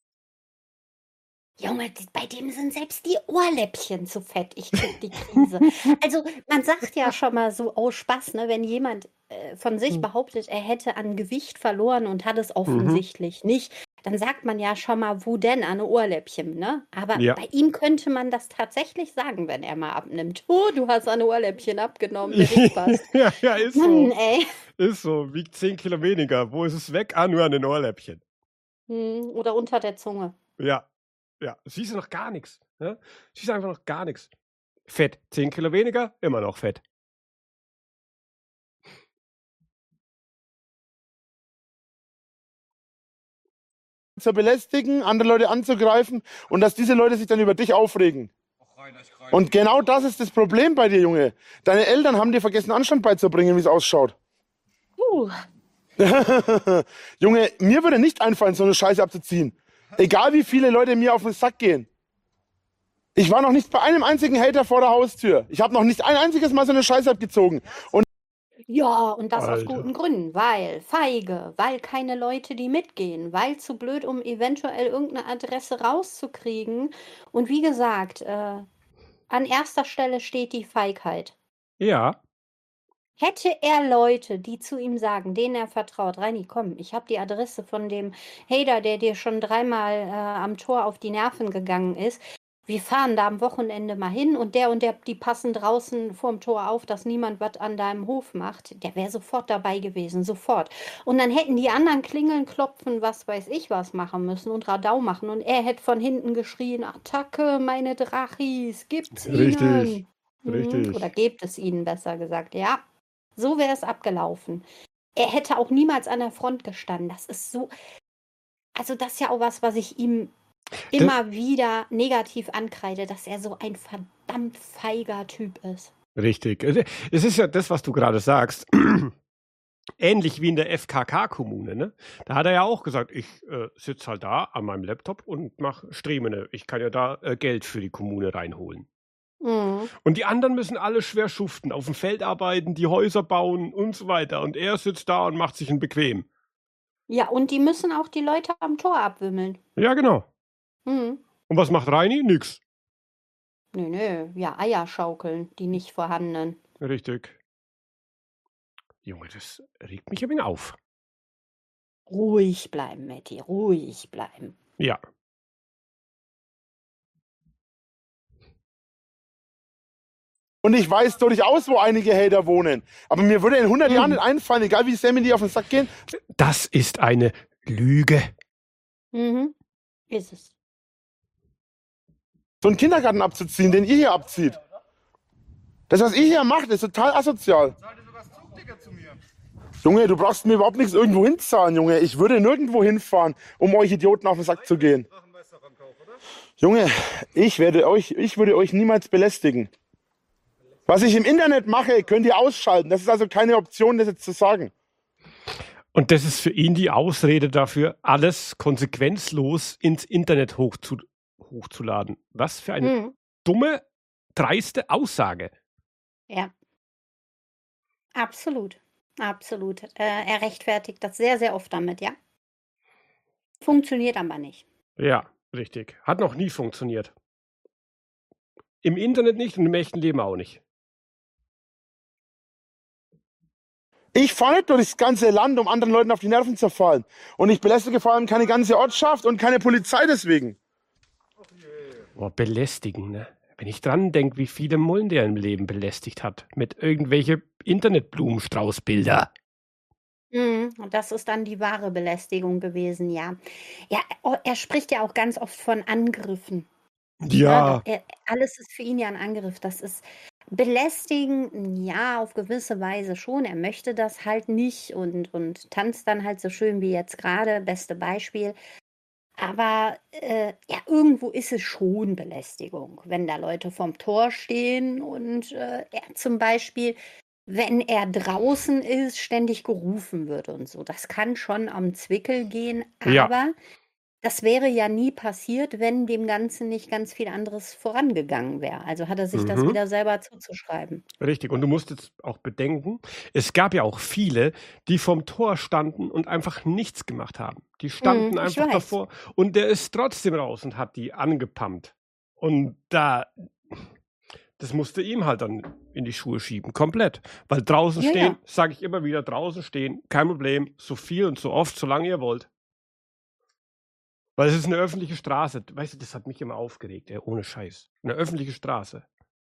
Junge, die- bei dem sind selbst die Ohrläppchen zu fett. Ich krieg die Krise. Also, man sagt ja schon mal so aus Spaß, ne, wenn jemand äh, von sich Hm. behauptet, er hätte an Gewicht verloren und hat es offensichtlich nicht, dann sagt man ja schon mal, wo denn an Ohrläppchen, ne? Aber Ja. bei ihm könnte man das tatsächlich sagen, wenn er mal abnimmt. Oh, du hast an Ohrläppchen abgenommen, der Ring passt. ja, ja, ist Mann, so. ey. Ist so. Wiegt zehn Kilo weniger. Wo ist es weg? Ah, nur an den Ohrläppchen. Hm, oder unter der Zunge. Ja. Ja. Siehst du noch gar nichts. Ne? Siehst du einfach noch gar nichts. Fett. zehn Kilo weniger, immer noch fett. zu belästigen, andere Leute anzugreifen und dass diese Leute sich dann über dich aufregen. Ach, Rainer, ich greif. Und genau das ist das Problem bei dir, Junge. Deine Eltern haben dir vergessen, Anstand beizubringen, wie es ausschaut. Uh, Junge, mir würde nicht einfallen, so eine Scheiße abzuziehen. Egal wie viele Leute mir auf den Sack gehen. Ich war noch nicht bei einem einzigen Hater vor der Haustür. Ich habe noch nicht ein einziges Mal so eine Scheiße abgezogen. Und ja, und das aus Alter. guten Gründen, weil feige, weil keine Leute, die mitgehen, weil zu blöd, um eventuell irgendeine Adresse rauszukriegen. Und wie gesagt, äh, an erster Stelle steht die Feigheit. Ja. Hätte er Leute, die zu ihm sagen, denen er vertraut, Reini, komm, ich habe die Adresse von dem Hater, der dir schon dreimal äh, am Tor auf die Nerven gegangen ist. Wir fahren da am Wochenende mal hin und der und der, die passen draußen vorm Tor auf, dass niemand was an deinem Hof macht. Der wäre sofort dabei gewesen, sofort. Und dann hätten die anderen klingeln, klopfen, was weiß ich was machen müssen und Radau machen. Und er hätte von hinten geschrien, Attacke, meine Drachis, gibt's Richtig. ihnen. Mhm. Oder Richtig. gebt es ihnen, besser gesagt. Ja, so wäre es abgelaufen. Er hätte auch niemals an der Front gestanden. Das ist so, also das ist ja auch was, was ich ihm Das, immer wieder negativ ankreide, dass er so ein verdammt feiger Typ ist. richtig. Es ist ja das, was du gerade sagst. Ähnlich wie in der F K K-Kommune, ne? Da hat er ja auch gesagt, ich äh, sitze halt da an meinem Laptop und mache Stremene. Ich kann ja da äh, Geld für die Kommune reinholen. Mhm. Und die anderen müssen alle schwer schuften, auf dem Feld arbeiten, die Häuser bauen und so weiter. Und er sitzt da und macht sich einen bequem. Ja, und die müssen auch die Leute am Tor abwimmeln. Ja, genau. Mhm. Und was macht Reini? Nix. Nö, nö, ja, Eier schaukeln, die nicht vorhandenen. Richtig. Junge, das regt mich ein wenig auf. Ruhig bleiben, Matti, ruhig bleiben. Ja. Und ich weiß durchaus, wo einige Hater wohnen. Aber mir würde in hundert Mhm. Jahren nicht einfallen, egal wie sehr mir die auf den Sack gehen. Das ist eine Lüge. Mhm. Ist es. So einen Kindergarten abzuziehen, den ihr hier abzieht. Das, was ihr hier macht, ist total asozial. Zahlt ihr sogar das Zugticket zu mir? Junge, du brauchst mir überhaupt nichts irgendwo hinzahlen, Junge. Ich würde nirgendwo hinfahren, um euch Idioten auf den Sack zu gehen. Drachenmeister vom Kauf, oder? Junge, ich werde euch, ich würde euch niemals belästigen. Was ich im Internet mache, könnt ihr ausschalten. Das ist also keine Option, das jetzt zu sagen. Und das ist für ihn die Ausrede dafür, alles konsequenzlos ins Internet hochzu hochzuladen. Was für eine Mhm. dumme, dreiste Aussage. Ja. Absolut. Absolut. Äh, er rechtfertigt das sehr, sehr oft damit, ja. Funktioniert aber nicht. Ja, richtig. Hat noch nie funktioniert. Im Internet nicht und im echten Leben auch nicht. Ich fahre nicht durchs ganze Land, um anderen Leuten auf die Nerven zu fallen. Und ich belästige vor allem keine ganze Ortschaft und keine Polizei deswegen. Oh, belästigen, ne? Wenn ich dran denke, wie viele Mullen der im Leben belästigt hat. Mit irgendwelche Internetblumenstraußbilder. Mhm. Und das ist dann die wahre Belästigung gewesen, ja. Ja, oh, er spricht ja auch ganz oft von Angriffen. Ja, Ja, doch, er, alles ist für ihn ja ein Angriff. Das ist belästigen, ja, auf gewisse Weise schon. Er möchte das halt nicht und, und tanzt dann halt so schön wie jetzt gerade, beste Beispiel. Aber äh, ja, irgendwo ist es schon Belästigung, wenn da Leute vorm Tor stehen und äh, er zum Beispiel, wenn er draußen ist, ständig gerufen wird und so. Das kann schon am Zwickel gehen, ja, aber das wäre ja nie passiert, wenn dem Ganzen nicht ganz viel anderes vorangegangen wäre. Also hat er sich das mhm. wieder selber zuzuschreiben. Richtig. Und du musst jetzt auch bedenken, es gab ja auch viele, die vom Tor standen und einfach nichts gemacht haben. Die standen Hm, ich einfach weiß. davor und der ist trotzdem raus und hat die angepumpt. Und da, das musste ihm halt dann in die Schuhe schieben, komplett. Weil draußen Ja, stehen, ja. sage ich immer wieder, draußen stehen, kein Problem, so viel und so oft, solange ihr wollt. Weil es ist eine öffentliche Straße. Weißt du, das hat mich immer aufgeregt, ey, ohne Scheiß. Eine öffentliche Straße.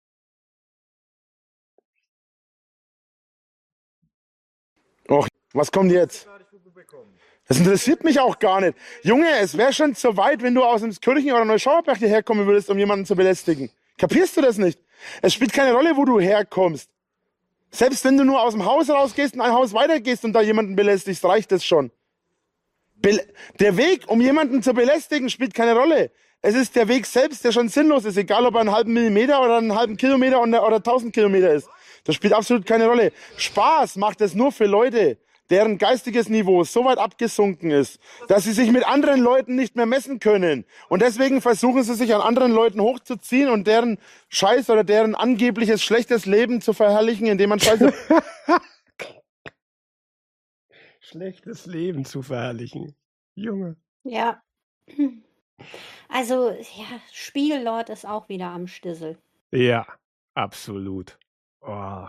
Och, was kommt jetzt? Das interessiert mich auch gar nicht. Junge, es wäre schon zu weit, wenn du aus dem Kirchen oder Neuschauerberg hierher kommen würdest, um jemanden zu belästigen. Kapierst du das nicht? Es spielt keine Rolle, wo du herkommst. Selbst wenn du nur aus dem Haus rausgehst und ein Haus weitergehst und da jemanden belästigst, reicht das schon. Be der Weg, um jemanden zu belästigen, spielt keine Rolle. Es ist der Weg selbst, der schon sinnlos ist, egal ob er einen halben Millimeter oder einen halben Kilometer oder tausend Kilometer ist. Das spielt absolut keine Rolle. Spaß macht es nur für Leute, deren geistiges Niveau so weit abgesunken ist, dass sie sich mit anderen Leuten nicht mehr messen können. Und deswegen versuchen sie sich an anderen Leuten hochzuziehen und deren Scheiß oder deren angebliches schlechtes Leben zu verherrlichen, indem man Scheiße... Schlechtes Leben zu verherrlichen. Junge. Ja. Also, ja, Spiegellord ist auch wieder am Stissel. Ja, absolut. Oh.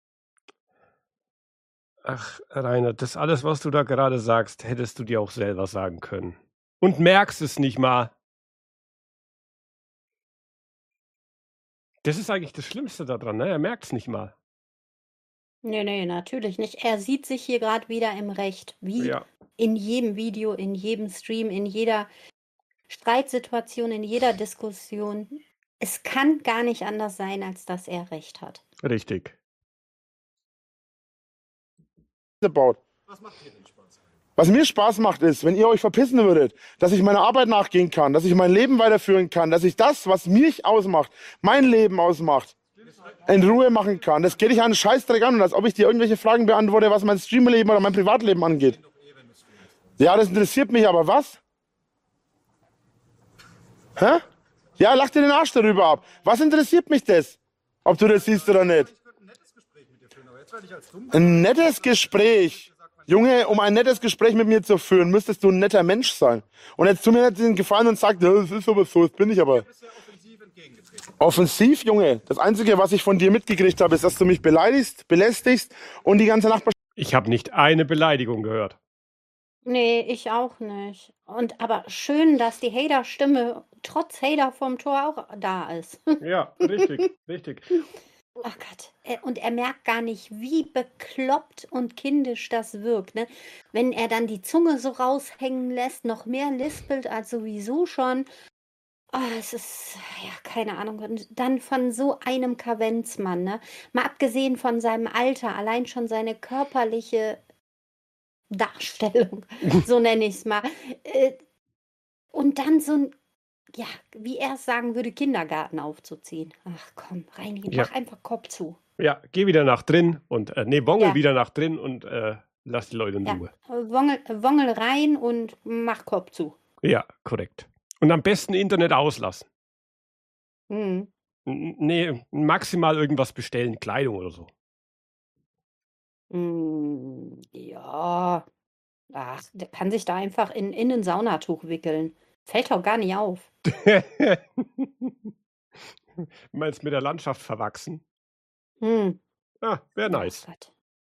Ach, Rainer, das alles, was du da gerade sagst, hättest du dir auch selber sagen können. Und merkst es nicht mal. Das ist eigentlich das Schlimmste daran, ne? Er merkt es nicht mal. Nee, nee, natürlich nicht. Er sieht sich hier gerade wieder im Recht. Wie Ja. in jedem Video, in jedem Stream, in jeder Streitsituation, in jeder Diskussion. Es kann gar nicht anders sein, als dass er recht hat. Richtig. Baut. Was macht dir denn Spaß? Was mir Spaß macht, ist, wenn ihr euch verpissen würdet, dass ich meiner Arbeit nachgehen kann, dass ich mein Leben weiterführen kann, dass ich das, was mich ausmacht, mein Leben ausmacht, in Ruhe machen kann. Das geht dich einen Scheißdreck an, als ob ich dir irgendwelche Fragen beantworte, was mein Streamleben oder mein Privatleben angeht. Ja, das interessiert mich, aber was? Hä? Ja, lach dir den Arsch darüber ab. Was interessiert mich das? Ob du das siehst oder nicht? Ich könnte ein nettes Gespräch mit dir führen, aber jetzt werde ich als dumm. Ein nettes Gespräch. Junge, um ein nettes Gespräch mit mir zu führen, müsstest du ein netter Mensch sein. Und jetzt tu mir nicht den Gefallen und sag, ja, das ist aber so, das bin ich aber. Bisher offensiv entgegengetreten. Offensiv, Junge. Das Einzige, was ich von dir mitgekriegt habe, ist, dass du mich beleidigst, belästigst und die ganze Nachbarschaft. Ich habe nicht eine Beleidigung gehört. Nee, ich auch nicht. Und aber schön, dass die Hater-Stimme trotz Hater vom Tor auch da ist. Ja, richtig, richtig. Ach Gott. Äh, Und er merkt gar nicht, wie bekloppt und kindisch das wirkt, ne? Wenn er dann die Zunge so raushängen lässt, noch mehr lispelt als sowieso schon. Ah, es ist, ja, keine Ahnung. Und dann von so einem Kavenzmann, ne? Mal abgesehen von seinem Alter, allein schon seine körperliche Darstellung, so nenne ich es mal. Äh, Und dann so ein, ja, wie er es sagen würde, Kindergarten aufzuziehen. Ach komm, Reini, Ja. mach einfach Kopf zu. Ja, geh wieder nach drin und, äh, nee, Bongel Ja. wieder nach drin und äh, lass die Leute in Ja, Ruhe. Wongel, Wongel rein und mach Kopf zu. Ja, korrekt. Und am besten Internet auslassen. Hm. N- Nee, maximal irgendwas bestellen, Kleidung oder so. Hm, ja, ach, der kann sich da einfach in, in ein Saunatuch wickeln. Fällt doch gar nicht auf. Meinst mit der Landschaft verwachsen? Hm. Ah, wäre Oh nice. Gott.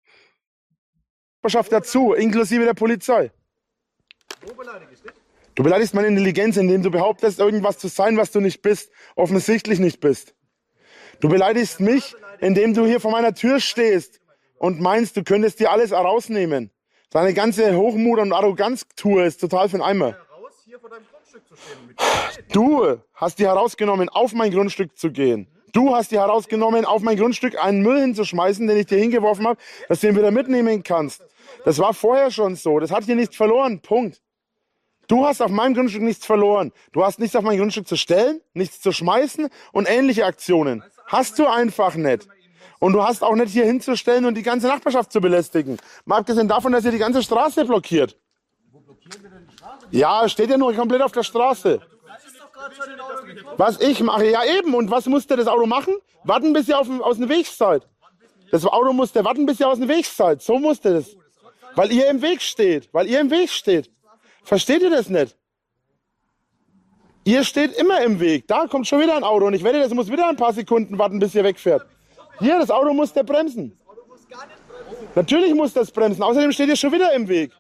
dazu, inklusive der Polizei. Wo beleidige ich dich? Du beleidigst meine Intelligenz, indem du behauptest, irgendwas zu sein, was du nicht bist, offensichtlich nicht bist. Du beleidigst mich, indem du hier vor meiner Tür stehst und meinst, du könntest dir alles herausnehmen. Deine ganze Hochmut- und Arroganztour ist total für den Eimer. Raus, hier vor deinem Grundstück zu stehen und mit dir zu reden. Du hast dir herausgenommen, auf mein Grundstück zu gehen. Du hast dir herausgenommen, auf mein Grundstück einen Müll hinzuschmeißen, den ich dir hingeworfen habe, dass du ihn wieder mitnehmen kannst. Das war vorher schon so. Das hat hier nichts verloren. Punkt. Du hast auf meinem Grundstück nichts verloren. Du hast nichts auf mein Grundstück zu stellen, nichts zu schmeißen und ähnliche Aktionen. Hast du einfach nicht. Und du hast auch nicht hier hinzustellen und die ganze Nachbarschaft zu belästigen. Mal abgesehen davon, dass ihr die ganze Straße blockiert. Ja, steht ja nur komplett auf der Straße. Da ist doch gerade schon ein Auto gekommen. Was ich mache, ja eben. Und was musste das Auto machen? Warten, bis ihr auf, aus dem Weg seid. Das Auto musste warten, bis ihr aus dem Weg seid. So musste das. Weil ihr im Weg steht. Weil ihr im Weg steht. Versteht ihr das nicht? Ihr steht immer im Weg. Da kommt schon wieder ein Auto. Und ich wette, das muss wieder ein paar Sekunden warten, bis ihr wegfährt. Hier, das Auto muss der bremsen. Natürlich muss das bremsen. Außerdem steht ihr schon wieder im Weg.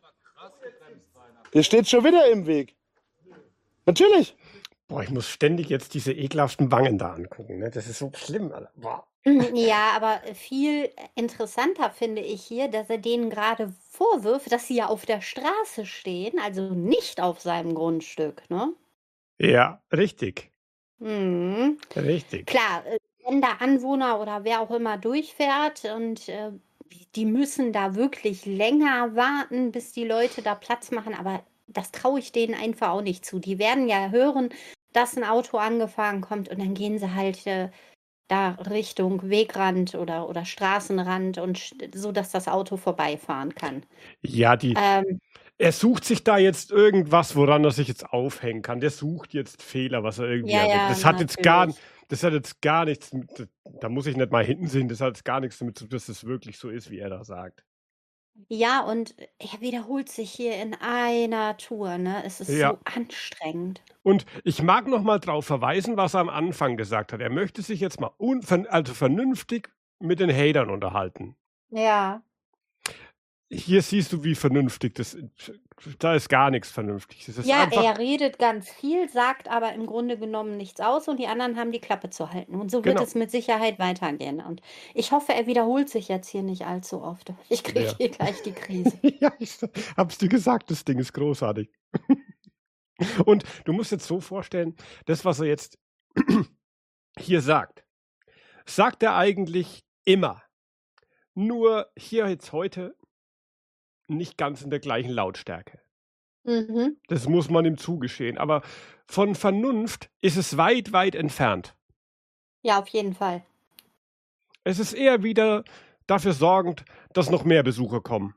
Ihr steht schon wieder im Weg. Natürlich. Boah, ich muss ständig jetzt diese ekelhaften Wangen da angucken. Ne? Das ist so schlimm, Alter. Boah. Ja, aber viel interessanter finde ich hier, dass er denen gerade vorwirft, dass sie ja auf der Straße stehen, also nicht auf seinem Grundstück, ne? Ja, richtig. Mhm. Richtig. Klar, äh, wenn da Anwohner oder wer auch immer durchfährt und äh, die müssen da wirklich länger warten, bis die Leute da Platz machen, aber das traue ich denen einfach auch nicht zu. Die werden ja hören, dass ein Auto angefahren kommt und dann gehen sie halt äh, da Richtung Wegrand oder, oder Straßenrand und sch- so, dass das Auto vorbeifahren kann. Ja, die, Ähm, er sucht sich da jetzt irgendwas, woran er sich jetzt aufhängen kann. Der sucht jetzt Fehler, was er irgendwie Ja, hat. ja, Das hat jetzt gar, natürlich. das hat jetzt gar nichts, mit, da muss ich nicht mal hinten sehen, das hat jetzt gar nichts damit zu tun, dass es wirklich so ist, wie er da sagt. ja, und er wiederholt sich hier in einer Tour, ne? Es ist Ja. so anstrengend. Und ich mag noch mal drauf verweisen, was er am Anfang gesagt hat. Er möchte sich jetzt mal unver also vernünftig mit den Hatern unterhalten. Ja. Hier siehst du, wie vernünftig das ist. Da ist gar nichts Vernünftiges. Es ist Ja, einfach, er redet ganz viel, sagt aber im Grunde genommen nichts aus und die anderen haben die Klappe zu halten. Und so wird Genau. es mit Sicherheit weitergehen. Und ich hoffe, er wiederholt sich jetzt hier nicht allzu oft. Ich kriege Ja. hier gleich die Krise. Ja, ich hab's dir gesagt, das Ding ist großartig. Und du musst jetzt so vorstellen, das, was er jetzt hier sagt, sagt er eigentlich immer. Nur hier jetzt heute nicht ganz in der gleichen Lautstärke. Mhm. Das muss man ihm zugestehen. Aber von Vernunft ist es weit, weit entfernt. Ja, auf jeden Fall. Es ist eher wieder dafür sorgend, dass noch mehr Besucher kommen.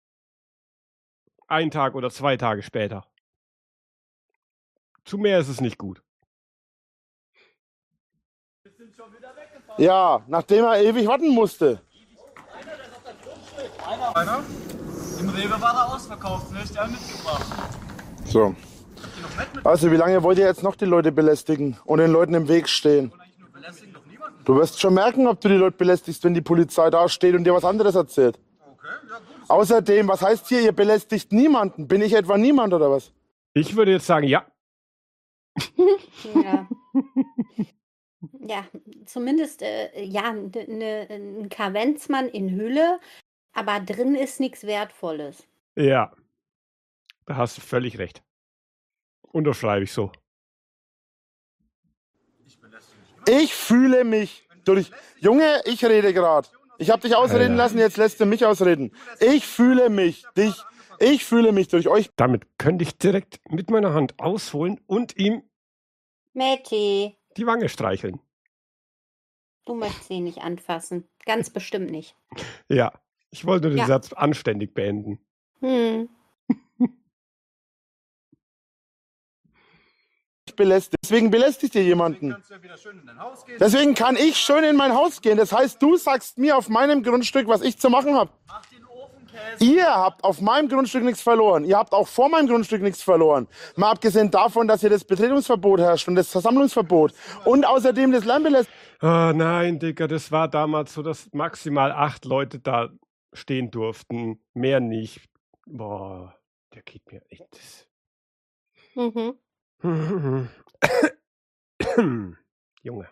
Ein Tag oder zwei Tage später. Zu mehr ist es nicht gut. Ja, nachdem er ewig warten musste. Einer, einer. Im Rewe war er ausverkauft, ne? Ich hab mitgebracht. So. Also, wie lange wollt ihr jetzt noch die Leute belästigen und den Leuten im Weg stehen? Belästigen doch niemanden. Du wirst schon merken, ob du die Leute belästigst, wenn die Polizei da steht und dir was anderes erzählt. Okay, ja gut. Außerdem, was heißt hier, ihr belästigt niemanden? Bin ich etwa niemand oder was? Ich würde jetzt sagen, ja. Ja. Ja, zumindest äh, ja, n- ne, ein Kavenzmann in Hülle, aber drin ist nichts Wertvolles. Ja. Da hast du völlig recht. Unterschreibe ich so. Ich fühle mich durch... Junge, ich rede gerade. Ich habe dich ausreden Alter. lassen, jetzt lässt du mich ausreden. Ich fühle mich, dich... Ich fühle mich durch euch... Damit könnte ich direkt mit meiner Hand ausholen und ihm Matti, die Wange streicheln. du möchtest sie nicht anfassen. Ganz bestimmt nicht. Ja. Ich wollte den Ja. Satz anständig beenden. Hm. belästigt. Deswegen belästigt ihr jemanden. Kannst du ja wieder schön in dein Haus gehen. Deswegen kann ich schön in mein Haus gehen. Das heißt, du sagst mir auf meinem Grundstück, was ich zu machen habe. Mach den Ofenkäse. Ihr habt auf meinem Grundstück nichts verloren. Ihr habt auch vor meinem Grundstück nichts verloren. Mal abgesehen davon, dass hier das Betretungsverbot herrscht und das Versammlungsverbot. Und außerdem das Lärmbelästigung. Oh nein, Digga, das war damals so, dass maximal acht Leute da stehen durften. Mehr nicht. Boah, der geht mir echt. Das Mhm. Junge.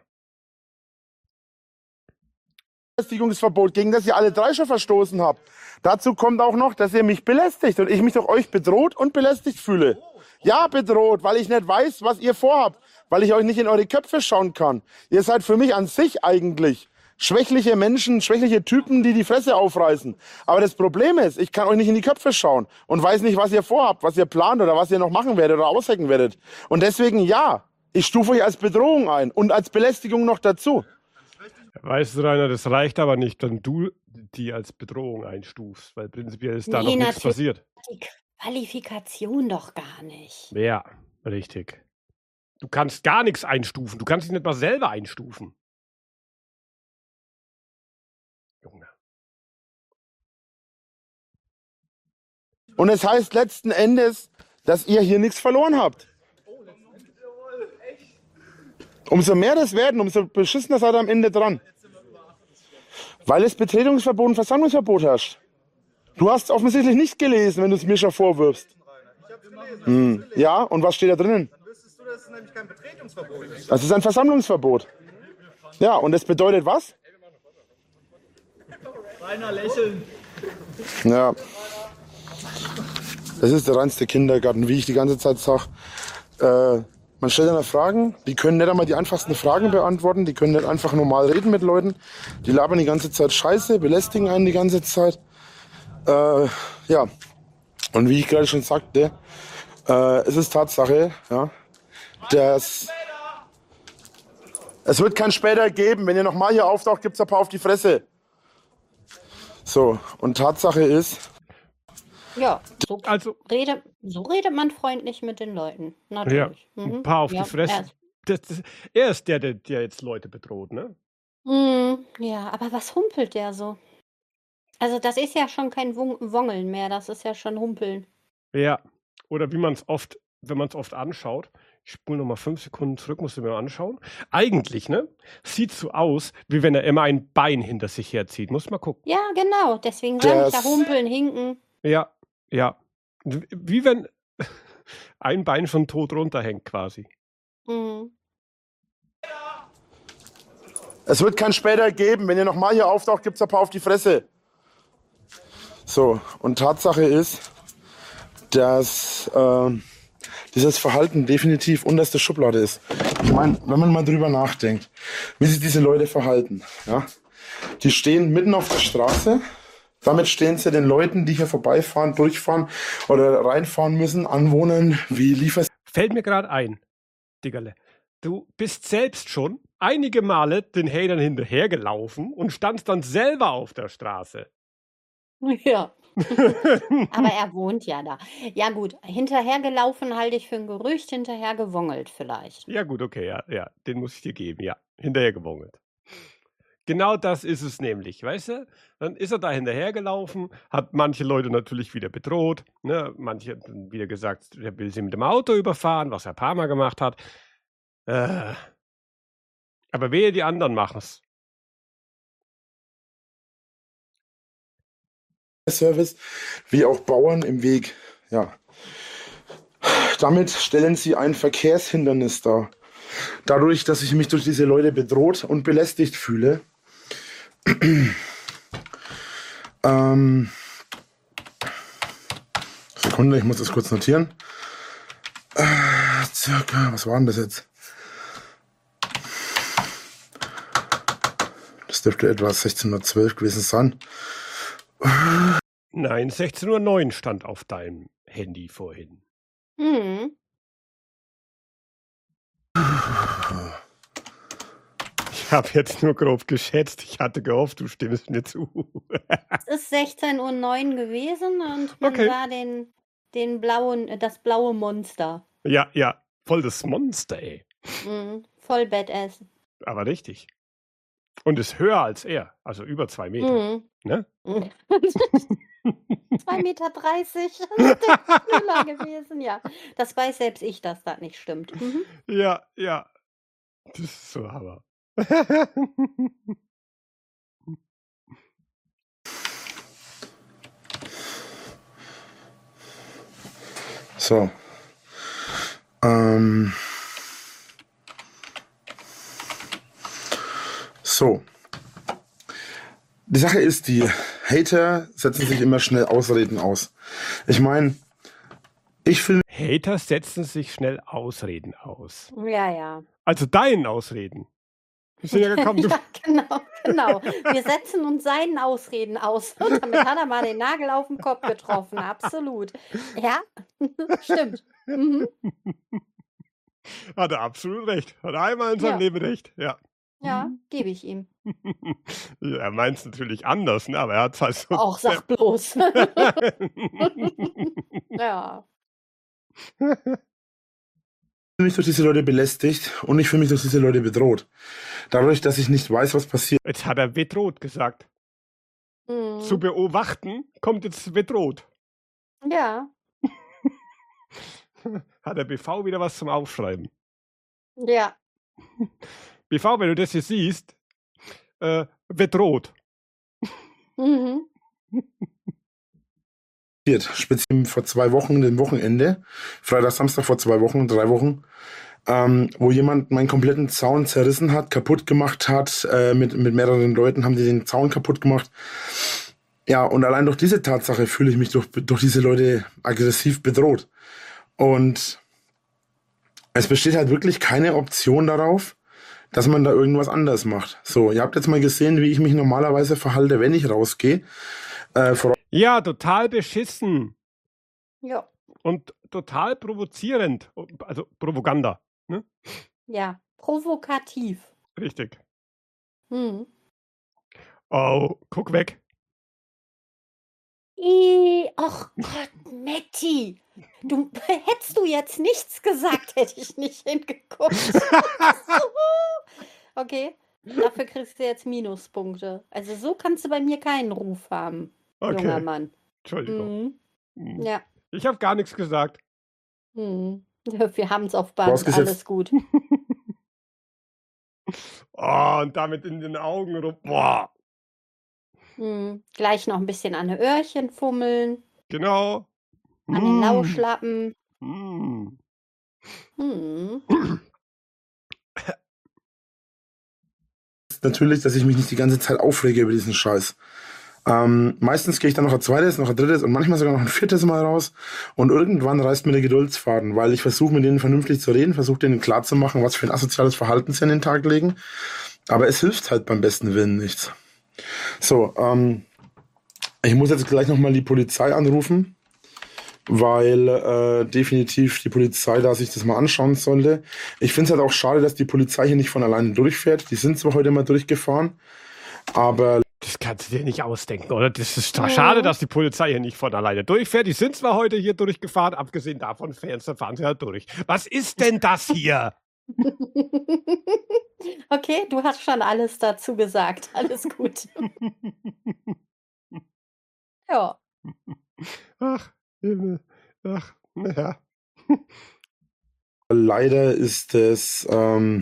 Belästigungsverbot, gegen das ihr alle drei schon verstoßen habt. Dazu kommt auch noch, dass ihr mich belästigt und ich mich durch euch bedroht und belästigt fühle. Ja, bedroht, weil ich nicht weiß, was ihr vorhabt, weil ich euch nicht in eure Köpfe schauen kann. Ihr seid für mich an sich eigentlich schwächliche Menschen, schwächliche Typen, die die Fresse aufreißen. Aber das Problem ist, ich kann euch nicht in die Köpfe schauen und weiß nicht, was ihr vorhabt, was ihr plant oder was ihr noch machen werdet oder aushecken werdet. Und deswegen ja, ich stufe euch als Bedrohung ein und als Belästigung noch dazu. Weißt du, Rainer, das reicht aber nicht, wenn du die als Bedrohung einstufst, weil prinzipiell ist da Nee, noch nichts natürlich. passiert. Die Qualifikation doch gar nicht. Ja, richtig. Du kannst gar nichts einstufen. Du kannst dich nicht mal selber einstufen. Junge. Und es heißt letzten Endes, dass ihr hier nichts verloren habt. Umso mehr das werden, umso beschissener seid ihr am Ende dran. Weil es Betretungsverbot und Versammlungsverbot herrscht. Du hast es offensichtlich nicht gelesen, wenn du es mir schon vorwirfst. Hm. Ja, und was steht da drinnen? Dann wüsstest du, dass es nämlich kein Betretungsverbot ist. Das ist ein Versammlungsverbot. Ja, und das bedeutet was? Rainer lächeln. Ja. Das ist der reinste Kindergarten, wie ich die ganze Zeit sage. Äh, man stellt dann Fragen, die können nicht einmal die einfachsten Fragen beantworten, die können nicht einfach normal reden mit Leuten. Die labern die ganze Zeit Scheiße, belästigen einen die ganze Zeit. Äh, ja. Und wie ich gerade schon sagte, äh, es ist Tatsache, ja, dass es wird kein später geben. Wenn ihr nochmal hier auftaucht, gibt's ein paar auf die Fresse. So, und Tatsache ist, Ja, so, Also, rede, so redet man freundlich mit den Leuten. ja, Natürlich. ein Mhm. paar auf Ja, die Fresse. er- Das, das, er ist der, der, der jetzt Leute bedroht, ne? Mhm. Ja, aber was humpelt der so? Also das ist ja schon kein Wung- Wongeln mehr, das ist ja schon Humpeln. Ja. Oder wie man es oft, wenn man es oft anschaut, ich spule nochmal fünf Sekunden zurück, musst du mir mal anschauen. Eigentlich, ne? Sieht so aus, wie wenn er immer ein Bein hinter sich herzieht. Muss mal gucken. Ja, genau, deswegen sage ich ja Das- humpeln, hinken. Ja, ja. Wie wenn ein Bein schon tot runterhängt, quasi. Mhm. es wird kein später geben. Wenn ihr nochmal hier auftaucht, gibt's ein paar auf die Fresse. So, und Tatsache ist, dass äh, dieses Verhalten definitiv unterste Schublade ist. Ich meine, wenn man mal drüber nachdenkt. wie sich diese Leute verhalten. Ja? Die stehen mitten auf der Straße. Damit stehen sie den Leuten, die hier vorbeifahren, durchfahren oder reinfahren müssen, Anwohnern wie Lieferservice. Fällt mir gerade ein, Diggerle. Du bist selbst schon einige Male den Hatern hinterhergelaufen und standst dann selber auf der Straße. Ja. Aber er wohnt ja da. Ja gut, hinterhergelaufen halte ich für ein Gerücht, hinterhergewongelt vielleicht. Ja gut, okay, ja, ja, den muss ich dir geben, ja, hinterhergewongelt. Genau das ist es nämlich, weißt du? Dann ist er da hinterhergelaufen, hat manche Leute natürlich wieder bedroht, ne? Manche haben wieder gesagt, er will sie mit dem Auto überfahren, was er ein paar Mal gemacht hat. Äh, aber wehe, die anderen machen es. Service, wie auch Bauern im Weg. Ja. Damit stellen sie ein Verkehrshindernis dar. Dadurch, dass ich mich durch diese Leute bedroht und belästigt fühle, ähm, Sekunde, ich muss das kurz notieren. Äh, circa, was war denn das jetzt? Das dürfte etwa sechzehnhundertzwölf gewesen sein. Nein, sechzehn Uhr neun stand auf deinem Handy vorhin. Hm. Ich habe jetzt nur grob geschätzt. Ich hatte gehofft, du stimmst mir zu. Es ist sechzehn Uhr neun gewesen und man Okay. sah den, den blauen, äh, das blaue Monster. Ja, ja, voll das Monster, ey. Mhm. Voll Badass. Aber richtig. Und ist höher als er, also über zwei Meter. Mhm. Ne? zwei Meter dreißig. Das ist der Knüller gewesen, ja. Das weiß selbst ich, dass das nicht stimmt. Mhm. Ja, ja. Das ist so Hammer. So. Ähm. So. Die Sache ist, die Hater setzen sich immer schnell Ausreden aus. Ich meine, ich fühle Hater setzen sich schnell Ausreden aus. Ja, ja. Also deinen Ausreden. Die sind ja gekommen, du, Ja, genau, genau. Wir setzen uns seinen Ausreden aus. Und damit hat er mal den Nagel auf den Kopf getroffen. Absolut. Ja, stimmt. Mhm. hat er absolut recht. Hat er einmal in seinem Ja. Leben recht. Ja. Ja, gebe ich ihm. Ja, er meint es natürlich anders, ne? Aber er hat es halt so. Auch sag bloß. Ja. mich durch diese Leute belästigt und ich fühle mich durch diese Leute bedroht. Dadurch, dass ich nicht weiß, was passiert. Jetzt hat er bedroht gesagt. Mhm. Zu beobachten kommt jetzt bedroht. Ja, Hat der B V wieder was zum Aufschreiben. ja. B V, wenn du das hier siehst, äh, bedroht. Mhm. Speziell vor zwei Wochen, dem Wochenende, Freitag, Samstag vor zwei Wochen, drei Wochen, ähm, wo jemand meinen kompletten Zaun zerrissen hat, kaputt gemacht hat, äh, mit, mit mehreren Leuten haben die den Zaun kaputt gemacht. Ja, und allein durch diese Tatsache fühle ich mich durch, durch diese Leute aggressiv bedroht. Und es besteht halt wirklich keine Option darauf, dass man da irgendwas anders macht. So, ihr habt jetzt mal gesehen, wie ich mich normalerweise verhalte, wenn ich rausgehe. Äh, Ja, total beschissen. Ja. Und total provozierend. Also Propaganda. Ne? Ja. Provokativ. Richtig. Mhm. Oh, guck weg. I, ach Gott, Matti. Du, hättest du jetzt nichts gesagt, hätte ich nicht hingeguckt. Okay, dafür kriegst du jetzt Minuspunkte. Also so kannst du bei mir keinen Ruf haben, junger Okay, Mann. Entschuldigung. Mhm. Hm. Ja. Ich habe gar nichts gesagt. Mhm. Wir haben es auf Band, Vorausgesetzt- alles gut. Oh, und damit in den Augen rum. Boah, Mhm. Gleich noch ein bisschen an den Öhrchen fummeln, genau. an den Mm, Lauschlappen. mm. Mhm. natürlich, dass ich mich nicht die ganze Zeit aufrege über diesen Scheiß. Ähm, meistens gehe ich dann noch ein zweites, noch ein drittes und manchmal sogar noch ein viertes Mal raus und irgendwann reißt mir der Geduldsfaden, weil ich versuche mit denen vernünftig zu reden, versuche denen klarzumachen, was für ein asoziales Verhalten sie an den Tag legen. Aber es hilft halt beim besten Willen nichts. So, ähm, ich muss jetzt gleich nochmal die Polizei anrufen, weil äh, definitiv die Polizei da sich das mal anschauen sollte. Ich finde es halt auch schade, dass die Polizei hier nicht von alleine durchfährt. Die sind zwar heute mal durchgefahren, aber... Das kannst du dir nicht ausdenken, oder? Das ist doch schade, dass die Polizei hier nicht von alleine durchfährt. Die sind zwar heute hier durchgefahren, abgesehen davon fahren sie, fahren sie halt durch. Was ist denn das hier? Okay, du hast schon alles dazu gesagt. Alles gut. Ja. Ach, Himmel. Ach, naja. Leider ist es, ähm,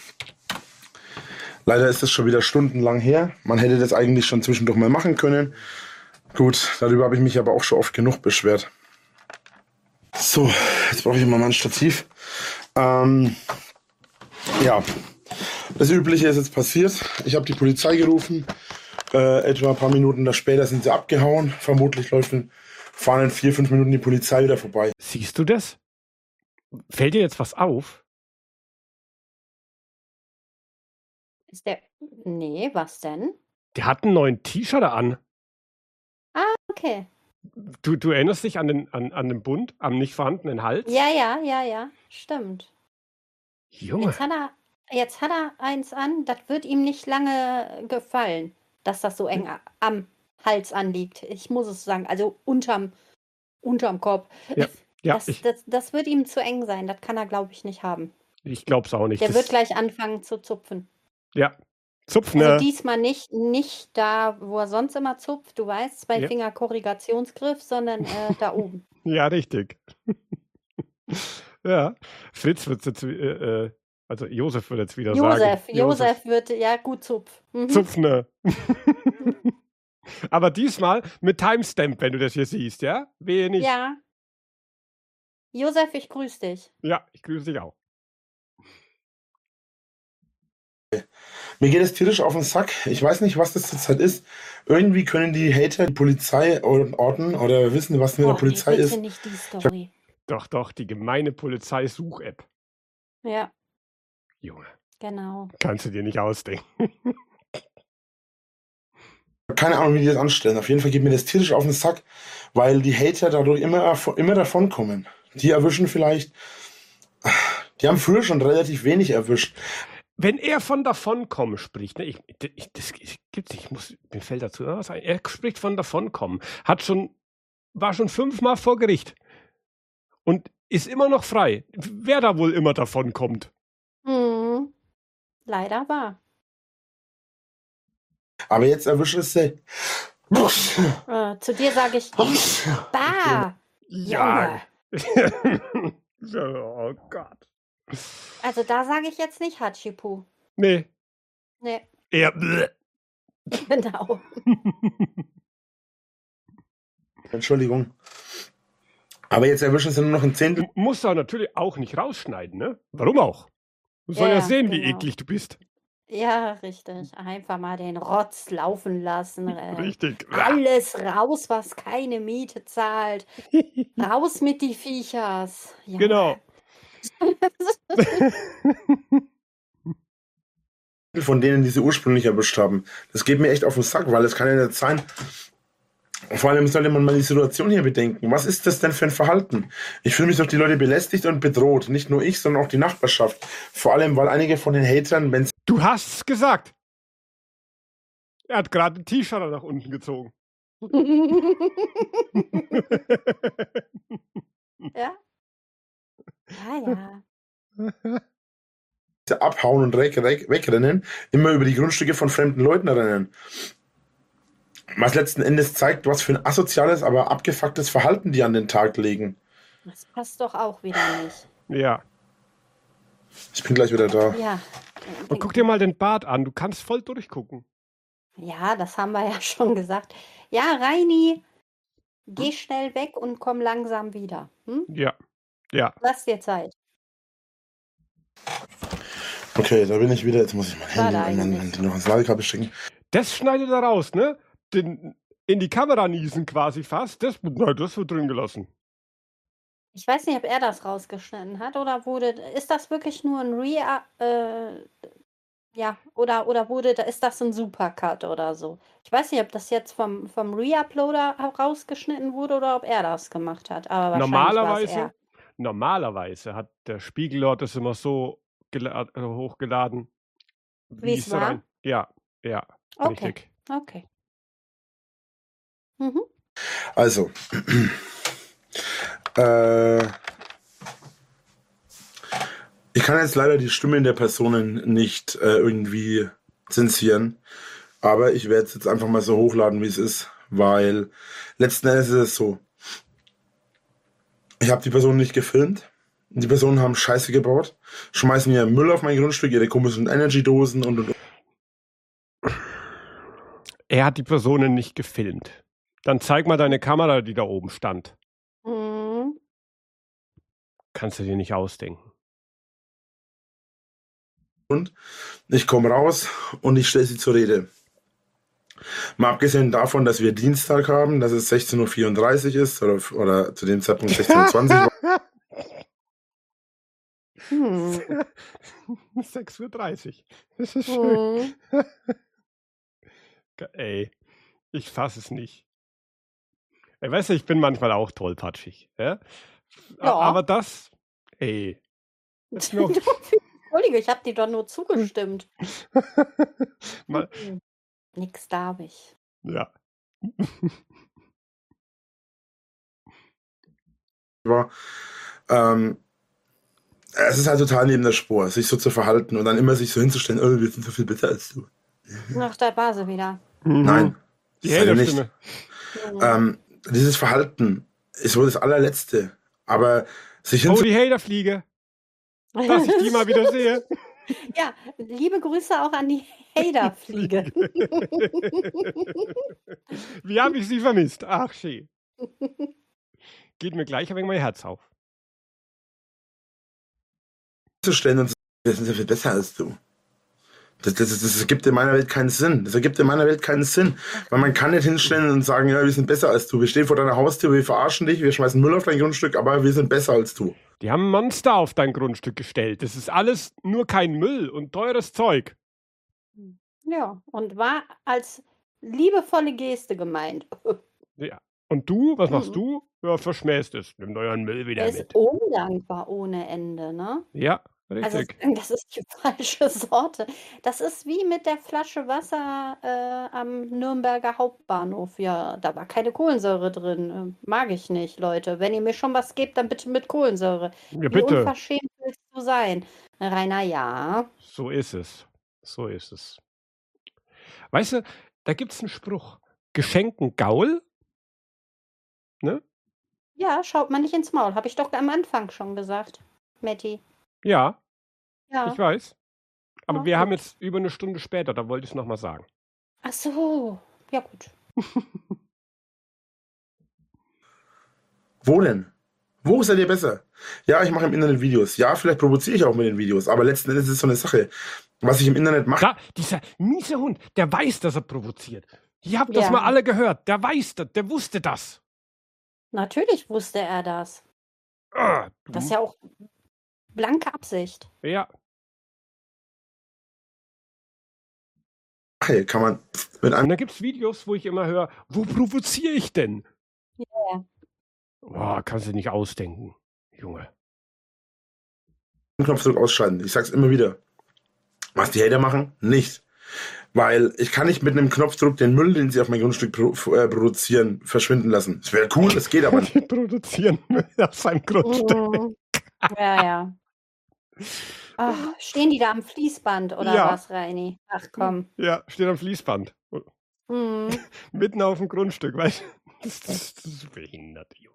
leider ist es schon wieder stundenlang her. Man hätte das eigentlich schon zwischendurch mal machen können. Gut, darüber habe ich mich aber auch schon oft genug beschwert. So, jetzt brauche ich mal mein Stativ. Ähm, ja, das Übliche ist jetzt passiert. Ich habe die Polizei gerufen. Äh, etwa ein paar Minuten später sind sie abgehauen. Vermutlich läuft in, fahren in vier, fünf Minuten die Polizei wieder vorbei. Siehst du das? Fällt dir jetzt was auf? Ist der. Nee, was denn? Der hat einen neuen T-Shirt an. Ah, okay. Du, du erinnerst dich an den, an, an den Bund, am nicht vorhandenen Hals? Ja, ja, ja, ja. Stimmt. Junge. Jetzt hat er, jetzt hat er eins an, das wird ihm nicht lange gefallen, dass das so eng a- am Hals anliegt. Ich muss es sagen, also unterm, unterm Kopf. Ja, ja Das, ich, das, das wird ihm zu eng sein. Das kann er, glaube ich, nicht haben. ich glaub's auch nicht. Der Das- wird gleich anfangen zu zupfen. Ja, zupfen. Also ne? diesmal nicht, nicht da, wo er sonst immer zupft, du weißt, zwei Ja. Finger Korrigationsgriff, sondern äh, da oben. Ja, richtig. Ja, Fritz wird jetzt, äh, äh, also Josef wird jetzt wieder Josef, sagen. Josef wird, ja gut, Zupf. Mhm. Zupfner. Aber diesmal mit Timestamp, wenn du das hier siehst, ja? Wehe nicht. Ja. Josef, ich grüße dich. Ja, ich grüße dich auch. Mir geht es tierisch auf den Sack. Ich weiß nicht, was das zurzeit ist. Irgendwie können die Hater die Polizei orten oder wissen, was mit der Oh, Polizei nee, ist. bitte nicht die Story. Doch, doch, die gemeine Polizei-Such-App. Ja, Junge, genau. kannst du dir nicht ausdenken. Keine Ahnung, wie die das anstellen. Auf jeden Fall geht mir das tierisch auf den Sack, weil die Hater dadurch immer, immer davonkommen. Die erwischen vielleicht. Die haben früher schon relativ wenig erwischt. Wenn er von davonkommen spricht, ne, ich, ich, das ich, gibt's nicht, ich muss, mir fällt dazu was ein. Er spricht von davonkommen, hat schon, war schon fünfmal vor Gericht und ist immer noch frei. Wer da wohl immer davonkommt? Mhm. Leider wahr. Aber jetzt erwischen es sie. Äh, zu dir sage ich, bah! Ja. Oh Gott. Also da sage ich jetzt nicht Hatschipu. Nee, Nee, eher. bleh. genau. Entschuldigung. Aber jetzt erwischen sie nur noch ein Zehntel. Du musst da natürlich auch nicht rausschneiden, ne? Warum auch? Du soll ja, Ja, sehen, wie genau. eklig du bist. Ja, richtig. Einfach mal den Rotz laufen lassen. Äh, Richtig. alles raus, was keine Miete zahlt. Raus mit die Viechers. Junge. Genau. Von denen, die sie ursprünglich erwischt haben. Das geht mir echt auf den Sack, weil es kann ja nicht sein. Vor allem sollte man mal die Situation hier bedenken. Was ist das denn für ein Verhalten? Ich fühle mich durch die Leute belästigt und bedroht. Nicht nur ich, sondern auch die Nachbarschaft. Vor allem, weil einige von den Hatern, wenn Du hast es gesagt. Er hat gerade ein T-Shirt nach unten gezogen. Ja? Ja, ja. sie abhauen und weg, weg, wegrennen, immer über die Grundstücke von fremden Leuten rennen. Was letzten Endes zeigt, was für ein asoziales, aber abgefucktes Verhalten die an den Tag legen. Das passt doch auch wieder nicht. Ja. Ich bin gleich wieder da. Ja. Und guck dir mal den Bart an. Du kannst voll durchgucken. Ja, das haben wir ja schon gesagt. Ja, Reini, geh schnell weg und komm langsam wieder. Hm? Ja. Ja. Lass dir Zeit. Okay, da bin ich wieder. Jetzt muss ich mein Schade Handy, mein eigentlich. Handy noch ins Ladekabel stecken. Das schneidet er raus, ne? Den, in die Kamera niesen quasi fast. Das, nein, das wird drin gelassen. Ich weiß nicht, ob er das rausgeschnitten hat oder wurde. Ist das wirklich nur ein Re äh, Ja, oder, oder wurde, da ist das ein Supercut oder so. Ich weiß nicht, ob das jetzt vom, vom Reuploader rausgeschnitten wurde oder ob er das gemacht hat. Aber wahrscheinlich war es Normalerweise, er. normalerweise hat der Spiegellord das immer so gela- äh, hochgeladen, Wie wie es es war? rein. Ja, ja, Okay, richtig. okay. Mhm. Also, äh, ich kann jetzt leider die Stimmen der Personen nicht äh, irgendwie zensieren, aber ich werde es jetzt einfach mal so hochladen, wie es ist, weil letzten Endes ist es so. Ich habe die Personen nicht gefilmt. Die Personen haben Scheiße gebaut, schmeißen mir Müll auf mein Grundstück, ihre komischen Energy-Dosen und und und. Er hat die Personen nicht gefilmt. Dann zeig mal deine Kamera, die da oben stand. Mhm. Kannst du dir nicht ausdenken. Und ich komme raus und ich stelle sie zur Rede. Mal abgesehen davon, dass wir Dienstag haben, dass es sechzehn Uhr vierunddreißig ist oder, oder zu dem Zeitpunkt sechzehn Uhr zwanzig war. Hm. sechs Uhr dreißig. Das ist schön. Mhm. Ey, ich fasse es nicht. Ey, weißt du, ich bin manchmal auch tollpatschig. Ja? Ja. Aber das, ey. Das ist noch, Entschuldige, ich habe dir doch nur zugestimmt. mal, Mhm. Nix darf ich. ja. war. Ähm, es ist halt total neben der Spur, sich so zu verhalten und dann immer sich so hinzustellen, oh, wir sind so viel besser als du. Ach, da war sie wieder. Mhm. Nein, Die leider nicht. Haterstimme. Mhm. Ähm, dieses Verhalten ist wohl das allerletzte, aber sich Oh, hinzustellen, die Haterfliege. Dass ich die mal wieder sehe. Ja, liebe Grüße auch an die Haterfliege. Wie habe ich sie vermisst? Ach, schön. Geht mir gleich ein wenig mein Herz auf. und zu sagen, wir sind so viel besser als du. Das, das, das, das ergibt in meiner Welt keinen Sinn. Das ergibt in meiner Welt keinen Sinn. Weil man kann nicht hinstellen und sagen, ja, wir sind besser als du. Wir stehen vor deiner Haustür, wir verarschen dich, wir schmeißen Müll auf dein Grundstück, aber wir sind besser als du. Die haben ein Monster auf dein Grundstück gestellt. Das ist alles nur kein Müll und teures Zeug. Ja, und war als liebevolle Geste gemeint. Ja. Und du, was machst Mhm. du? Ja, verschmähst es. Nimm euren Müll wieder Er ist mit. undankbar ohne Ende, ne? Ja, Also richtig. das ist die falsche Sorte. Das ist wie mit der Flasche Wasser äh, am Nürnberger Hauptbahnhof. Ja, da war keine Kohlensäure drin. Äh, mag ich nicht, Leute. Wenn ihr mir schon was gebt, dann bitte mit Kohlensäure. Ja, Wie bitte. unverschämt willst du sein? Rainer, ja. So ist es. So ist es. Weißt du, da gibt es einen Spruch. Geschenken Gaul. Ne? Ja, schaut man nicht ins Maul. Habe ich doch am Anfang schon gesagt, Matti. Ja, Ja. ich weiß. Aber Ja, wir haben gut. jetzt über eine Stunde später, da wollte ich es nochmal sagen. Ach so. Ja, gut. Wo denn? Wo seid ihr besser? Ja, ich mache im Internet Videos. Ja, vielleicht provoziere ich auch mit den Videos, aber letzten Endes ist es so eine Sache. Was ich im Internet mache, Da, dieser miese Hund, der weiß, dass er provoziert. Ihr habt das Ja. mal alle gehört. Der weiß das, der wusste das. Natürlich wusste er das. Ah, du- Das ist ja auch blanke Absicht. ja. kann man mit Und einem da gibt es Videos, wo ich immer höre, wo provoziere ich denn? Ja. Boah, kannst du nicht ausdenken, Junge. Knopfdruck ausschalten. Ich sag's immer wieder. Was die Hater machen? Nicht. Weil ich kann nicht mit einem Knopfdruck den Müll, den sie auf mein Grundstück pro, äh, produzieren, verschwinden lassen. Das wäre cool, das geht aber nicht. Die produzieren auf seinem Grundstück. Mhm. Ja, ja. Ach, stehen die da am Fließband oder Ja. was, Reini? Ach komm. Ja, steht am Fließband. Mhm. Mitten auf dem Grundstück, weißt du? Das, das, das ist behindert, Junge.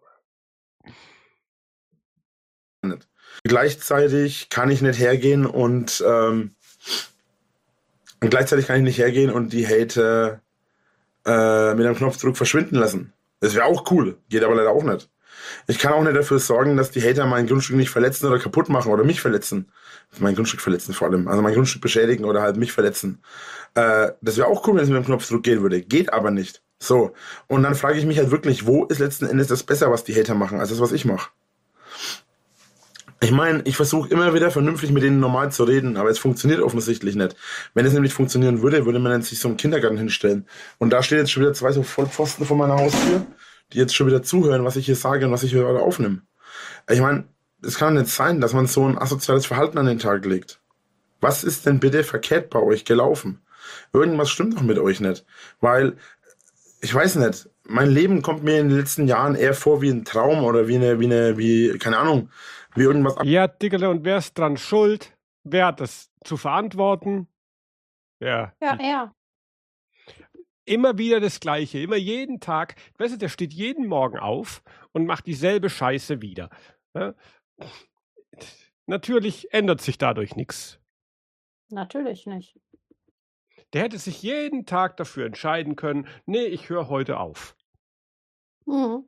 Gleichzeitig kann ich nicht hergehen und, ähm, und gleichzeitig kann ich nicht hergehen und die Hater äh, mit einem Knopfdruck verschwinden lassen. Das wäre auch cool, geht aber leider auch nicht. Ich kann auch nicht dafür sorgen, dass die Hater mein Grundstück nicht verletzen oder kaputt machen oder mich verletzen. Mein Grundstück verletzen vor allem. Also mein Grundstück beschädigen oder halt mich verletzen. Äh, das wäre auch cool, wenn es mit dem Knopfdruck gehen würde. Geht aber nicht. So. Und dann frage ich mich halt wirklich, wo ist letzten Endes das besser, was die Hater machen, als das, was ich mache? Ich meine, ich versuche immer wieder vernünftig mit denen normal zu reden, aber es funktioniert offensichtlich nicht. Wenn es nämlich funktionieren würde, würde man dann sich so einen Kindergarten hinstellen. Und da stehen jetzt schon wieder zwei so Vollpfosten vor meiner Haustür, die jetzt schon wieder zuhören, was ich hier sage und was ich hier gerade aufnehme. Ich meine, es kann nicht sein, dass man so ein asoziales Verhalten an den Tag legt. Was ist denn bitte verkehrt bei euch gelaufen? Irgendwas stimmt doch mit euch nicht. Weil, ich weiß nicht, mein Leben kommt mir in den letzten Jahren eher vor wie ein Traum oder wie eine, wie eine, wie, keine Ahnung, wie irgendwas. Ja, Dickerle, und wer ist dran schuld? Wer hat das zu verantworten? Ja. Ja, er. Immer wieder das Gleiche, immer jeden Tag. Weißt du, der steht jeden Morgen auf und macht dieselbe Scheiße wieder. Ja? Natürlich ändert sich dadurch nichts. Natürlich nicht. Der hätte sich jeden Tag dafür entscheiden können, nee, ich höre heute auf. Mhm.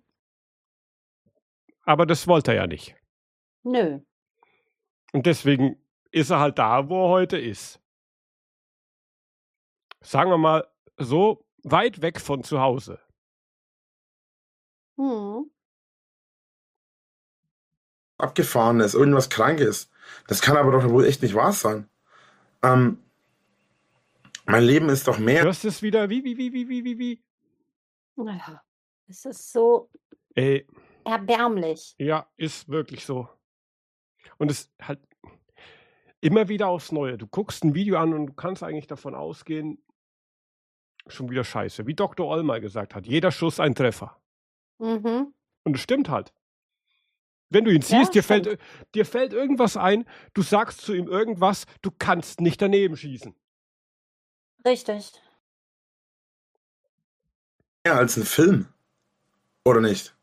Aber das wollte er ja nicht. Nö. Und deswegen ist er halt da, wo er heute ist. Sagen wir mal, so weit weg von zu Hause. Mhm. Abgefahrenes, irgendwas Krankes. Das kann aber doch wohl echt nicht wahr sein. Ähm, mein Leben ist doch mehr. Hörst du es wieder? Wie, wie, wie, wie, wie, wie, wie? Ja, es ist so Ey, erbärmlich. ja, ist wirklich so. Und es halt immer wieder aufs Neue. Du guckst ein Video an und du kannst eigentlich davon ausgehen, schon wieder scheiße. Wie Doktor Oll mal gesagt hat, jeder Schuss ein Treffer. Mhm. Und es stimmt halt. Wenn du ihn Ja, siehst, dir stimmt. fällt, dir fällt irgendwas ein, du sagst zu ihm irgendwas, du kannst nicht daneben schießen. Richtig. Mehr als ein Film. Oder nicht?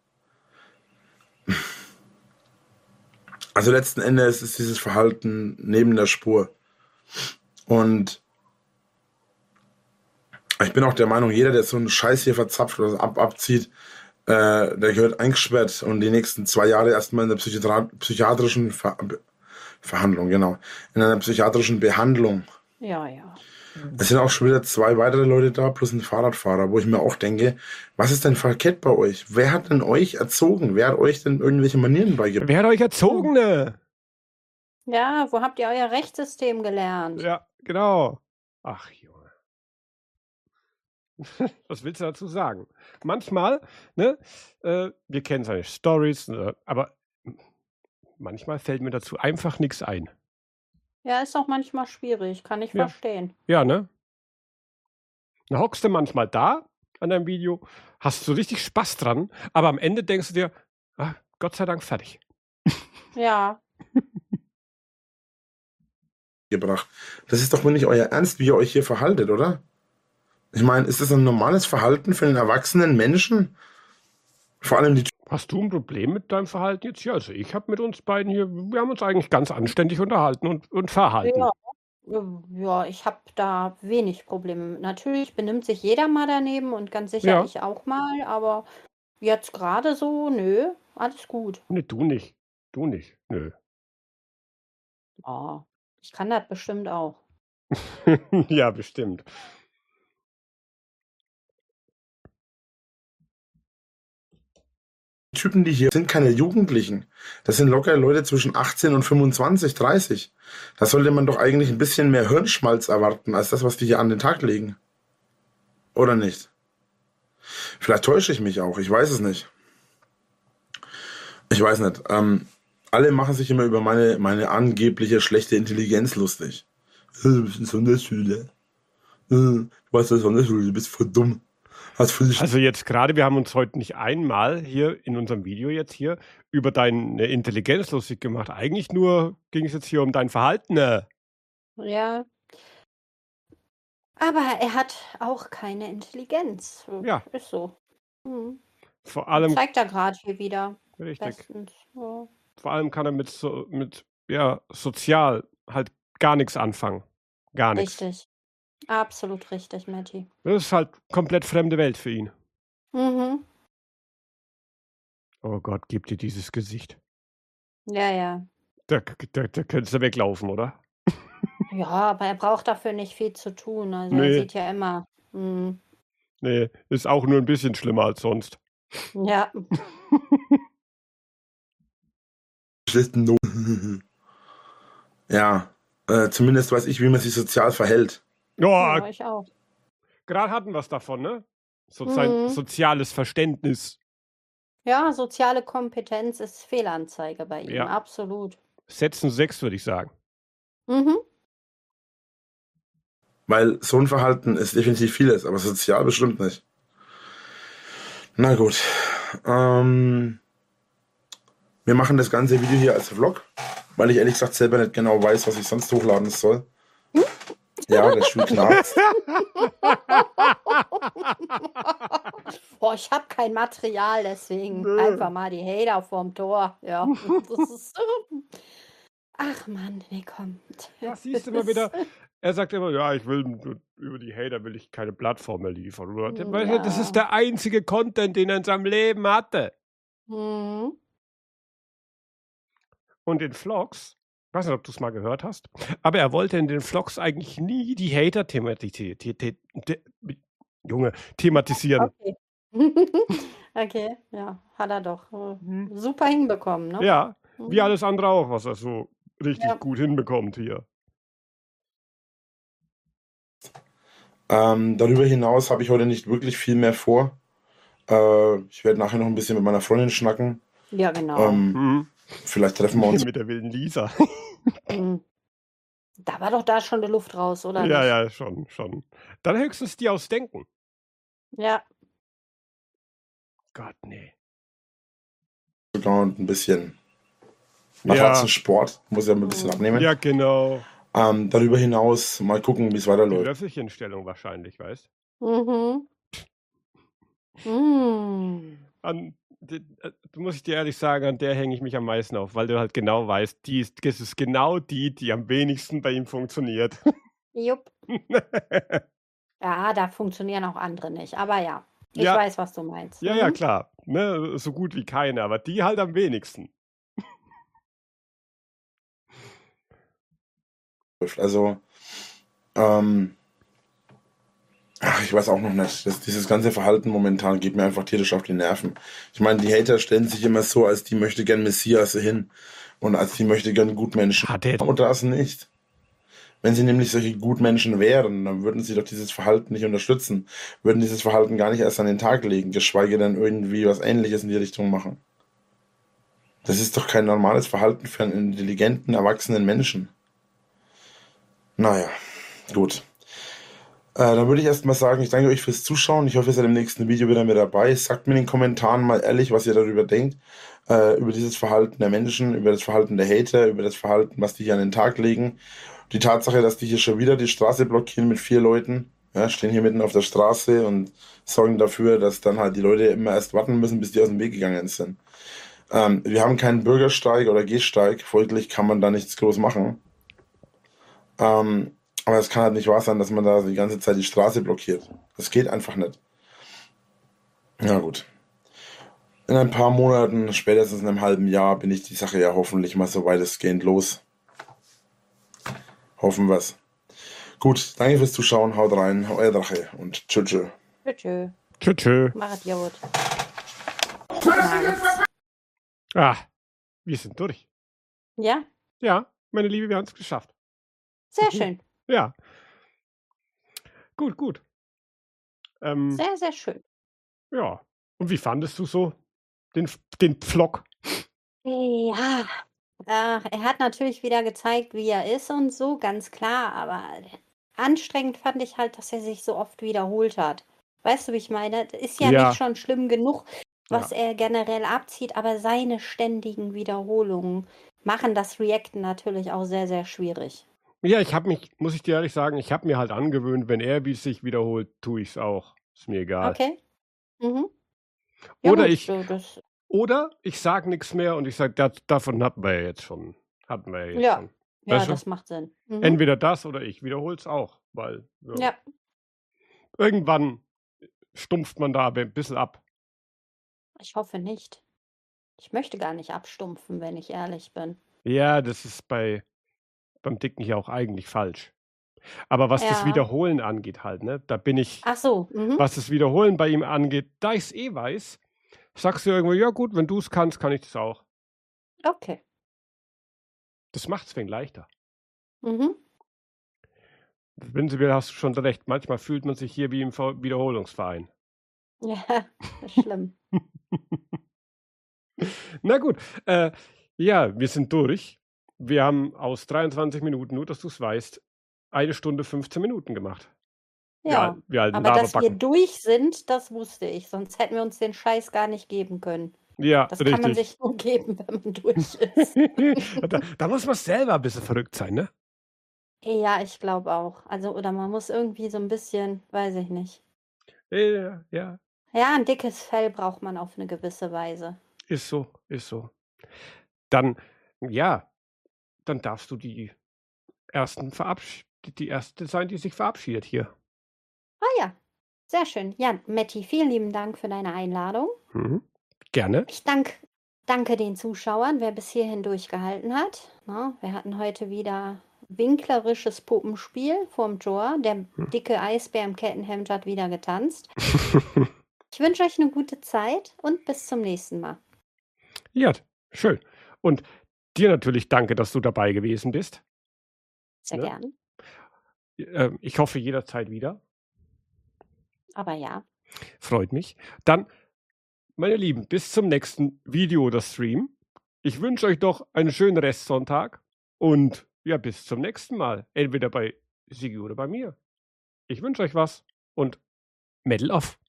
Also letzten Endes ist dieses Verhalten neben der Spur. Und ich bin auch der Meinung, jeder, der so einen Scheiß hier verzapft oder ab, abzieht, äh, der gehört eingesperrt und die nächsten zwei Jahre erstmal in der Psychiatra psychiatrischen Ver Verhandlung, genau. In einer psychiatrischen Behandlung. Ja, ja. Es sind auch schon wieder zwei weitere Leute da, plus ein Fahrradfahrer, wo ich mir auch denke, was ist denn verkehrt bei euch? Wer hat denn euch erzogen? Wer hat euch denn irgendwelche Manieren beigebracht? Wer hat euch erzogen, ne? Ja, wo habt ihr euer Rechtssystem gelernt? Ja, genau. Ach, Junge. Was willst du dazu sagen? Manchmal, ne, äh, wir kennen seine Stories, äh, aber manchmal fällt mir dazu einfach nichts ein. Ja, ist auch manchmal schwierig, kann ich Ja. verstehen. Ja, ne? Dann hockst du manchmal da an deinem Video, hast so richtig Spaß dran, aber am Ende denkst du dir, ah, Gott sei Dank fertig. Ja. Gebracht. Das ist doch wohl nicht euer Ernst, wie ihr euch hier verhaltet, oder? Ich meine, ist das ein normales Verhalten für einen erwachsenen Menschen? Vor allem die. Hast du ein Problem mit deinem Verhalten jetzt hier? Also ich habe mit uns beiden hier, wir haben uns eigentlich ganz anständig unterhalten und, und verhalten. Ja. Ja, ich habe da wenig Probleme mit. Natürlich benimmt sich jeder mal daneben und ganz sicher Ja. ich auch mal, aber jetzt gerade so, nö, alles gut. Ne, du nicht. Du nicht. Nö. Ja, ich kann das bestimmt auch. Ja, bestimmt. Typen, die hier sind, keine Jugendlichen. Das sind locker Leute zwischen achtzehn und fünfundzwanzig, dreißig. Da sollte man doch eigentlich ein bisschen mehr Hirnschmalz erwarten, als das, was die hier an den Tag legen. Oder nicht? Vielleicht täusche ich mich auch, ich weiß es nicht. Ich weiß nicht. Ähm, alle machen sich immer über meine, meine angebliche schlechte Intelligenz lustig. Du bist ein Sonderschüler. Du warst ein Sonderschüler, du bist voll dumm. Also jetzt gerade, wir haben uns heute nicht einmal hier in unserem Video jetzt hier über deine Intelligenz lustig gemacht. Eigentlich nur ging es jetzt hier um dein Verhalten. Ne? Ja. Aber er hat auch keine Intelligenz. Ja. Ist so. Hm. Vor allem. Zeigt er gerade hier wieder. Richtig. Bestens. Ja. Vor allem kann er mit, so, mit ja, sozial halt gar nichts anfangen. Gar nichts. Richtig. Absolut richtig, Matti. Das ist halt komplett fremde Welt für ihn. Mhm. Oh Gott, gib dir dieses Gesicht. Ja, ja. Da, da, da könntest du weglaufen, oder? Ja, aber er braucht dafür nicht viel zu tun. Also Nee. er sieht ja immer. Hm. Nee, ist auch nur ein bisschen schlimmer als sonst. Ja. schlechten No. Ja, äh, zumindest weiß ich, wie man sich sozial verhält. Ja, Ja, ich auch. gerade hatten wir es davon, ne? So sein Mhm. soziales Verständnis. Ja, soziale Kompetenz ist Fehlanzeige bei ihm, Ja. absolut. Setzen sechs, würde ich sagen. Mhm. Weil so ein Verhalten ist definitiv vieles, aber sozial bestimmt nicht. Na gut. Ähm, wir machen das ganze Video hier als Vlog, weil ich ehrlich gesagt selber nicht genau weiß, was ich sonst hochladen soll. Ja, der Stuhl knarzt. Boah, ich habe kein Material, deswegen Nö. einfach mal die Hater vorm Tor. Ja, das ist. Ach Mann, nee, komm. Da siehst du mal wieder, er sagt immer, ja, ich will, über die Hater will ich keine Plattform mehr liefern. Oder? Ja. Weil das ist der einzige Content, den er in seinem Leben hatte. Mhm. Und in Vlogs, ich weiß nicht, ob du es mal gehört hast, aber er wollte in den Vlogs eigentlich nie die Hater thematisieren. The the the Junge, thematisieren. Okay. Okay, ja, hat er doch äh, Mhm. super hinbekommen, ne? Ja, wie Mhm. alles andere auch, was er so richtig Ja. gut hinbekommt hier. Ähm, darüber hinaus habe ich heute nicht wirklich viel mehr vor. Äh, ich werde nachher noch ein bisschen mit meiner Freundin schnacken. Ja, genau. Ähm, Mhm. vielleicht treffen wir uns. Mit der wilden Lisa. Mhm. Da war doch da schon die Luft raus, oder Ja, nicht? ja, schon, schon. Dann höchstens die aus Denken. Ja. Gott, nee. Sogar und ein bisschen Ja. Matratzensport. Muss ja ein bisschen Mhm. abnehmen. Ja, genau. Ähm, darüber hinaus mal gucken, wie es Die weiterläuft. Löffelchenstellung wahrscheinlich, weißt Mhm. Mhm. an, die, äh, muss ich dir ehrlich sagen, an der hänge ich mich am meisten auf, weil du halt genau weißt, die ist, das ist genau die, die am wenigsten bei ihm funktioniert. Jupp. Ja, da funktionieren auch andere nicht. Aber ja, ich Ja. weiß, was du meinst. Ja, ja, Mhm. klar. Ne, so gut wie keine, aber die halt am wenigsten. Also, ähm, ach, ich weiß auch noch nicht. Das, dieses ganze Verhalten momentan geht mir einfach tierisch auf die Nerven. Ich meine, die Hater stellen sich immer so, als die möchte gern Messias hin und als die möchte gern Gutmenschen. Hat er. Und das nicht. Wenn sie nämlich solche Gutmenschen wären, dann würden sie doch dieses Verhalten nicht unterstützen, würden dieses Verhalten gar nicht erst an den Tag legen, geschweige denn irgendwie was Ähnliches in die Richtung machen. Das ist doch kein normales Verhalten für einen intelligenten, erwachsenen Menschen. Naja, gut. Äh, dann würde ich erstmal sagen, ich danke euch fürs Zuschauen. Ich hoffe, ihr seid im nächsten Video wieder mit dabei. Sagt mir in den Kommentaren mal ehrlich, was ihr darüber denkt. Äh, über dieses Verhalten der Menschen, über das Verhalten der Hater, über das Verhalten, was die hier an den Tag legen. Die Tatsache, dass die hier schon wieder die Straße blockieren mit vier Leuten. Ja, stehen hier mitten auf der Straße und sorgen dafür, dass dann halt die Leute immer erst warten müssen, bis die aus dem Weg gegangen sind. Ähm, wir haben keinen Bürgersteig oder Gehsteig, folglich kann man da nichts groß machen. Ähm, aber es kann halt nicht wahr sein, dass man da die ganze Zeit die Straße blockiert. Das geht einfach nicht. Ja gut. In ein paar Monaten, spätestens in einem halben Jahr, bin ich die Sache ja hoffentlich mal so weitestgehend los. Hoffen wir's. Gut, danke fürs Zuschauen, haut rein, euer Drache und tschüss. Tschö. Tschö, tschö. Tschö, tschö. Machet gut. Nice. Ah, wir sind durch. Ja, Ja, meine Liebe, wir haben es geschafft. sehr schön. Ja. Gut, gut. Ähm, Sehr, sehr schön. ja. Und wie fandest du so den, den Pflock? Ja, äh, er hat natürlich wieder gezeigt, wie er ist und so, ganz klar, aber anstrengend fand ich halt, dass er sich so oft wiederholt hat. Weißt du, wie ich meine? Das ist ja, Ja. nicht schon schlimm genug, was Ja. er generell abzieht, aber seine ständigen Wiederholungen machen das Reacten natürlich auch sehr, sehr schwierig. Ja, ich habe mich, muss ich dir ehrlich sagen, ich habe mir halt angewöhnt, wenn er wie sich wiederholt, tue ich es auch. Ist mir egal. Okay. Mhm. Ja, Oder gut, ich, so, das, oder ich sag nichts mehr und ich sage, das, davon hatten wir ja jetzt schon. Hatten wir ja jetzt Ja. schon. ja, Weißt du? das macht Sinn. Mhm. Entweder das oder ich wiederhole es auch, weil ja, Ja, irgendwann stumpft man da aber ein bisschen ab. ich hoffe nicht. Ich möchte gar nicht abstumpfen, wenn ich ehrlich bin. Ja, das ist bei beim Dicken hier auch eigentlich falsch. Aber was das Ja. Wiederholen angeht halt, ne, da bin ich, Ach so. Mhm. was das Wiederholen bei ihm angeht, da ich es eh weiß, sagst du irgendwo, ja gut, wenn du es kannst, kann ich das auch. Okay. Das macht es wenig leichter. Mhm. Prinzipiell hast du schon recht. Manchmal fühlt man sich hier wie im Ver- Wiederholungsverein. Ja, das ist schlimm. Na gut, äh, ja, wir sind durch. Wir haben aus dreiundzwanzig Minuten, nur dass du es weißt, eine Stunde fünfzehn Minuten gemacht. Wir, Ja, al- wir alten aber dass wir Laberbacken. durch sind, das wusste ich. Sonst hätten wir uns den Scheiß gar nicht geben können. Ja, Das kann man richtig. sich nur geben, wenn man durch ist. da, da muss man selber ein bisschen verrückt sein, ne? Ja, ich glaube auch. Also, oder man muss irgendwie so ein bisschen, weiß ich nicht. Ja, ja, Ja, ein dickes Fell braucht man auf eine gewisse Weise. ist so, ist so. Dann, ja, dann darfst du die ersten verabsch die- die erste sein, die sich verabschiedet hier. Ah ja, sehr schön. Ja, Matti, vielen lieben Dank für deine Einladung. Mhm. Gerne. Ich dank, danke den Zuschauern, wer bis hierhin durchgehalten hat. Na, wir hatten heute wieder winklerisches Puppenspiel vorm Tor. Der dicke Eisbär im Kettenhemd hat wieder getanzt. Ich wünsche euch eine gute Zeit und bis zum nächsten Mal. Ja, schön. Und dir natürlich danke, dass du dabei gewesen bist. Sehr Ne? gern. Ähm, ich hoffe jederzeit wieder. Aber ja. Freut mich. Dann, meine Lieben, bis zum nächsten Video oder Stream. Ich wünsche euch doch einen schönen Restsonntag und ja, bis zum nächsten Mal. Entweder bei Sigi oder bei mir. Ich wünsche euch was und Medal off.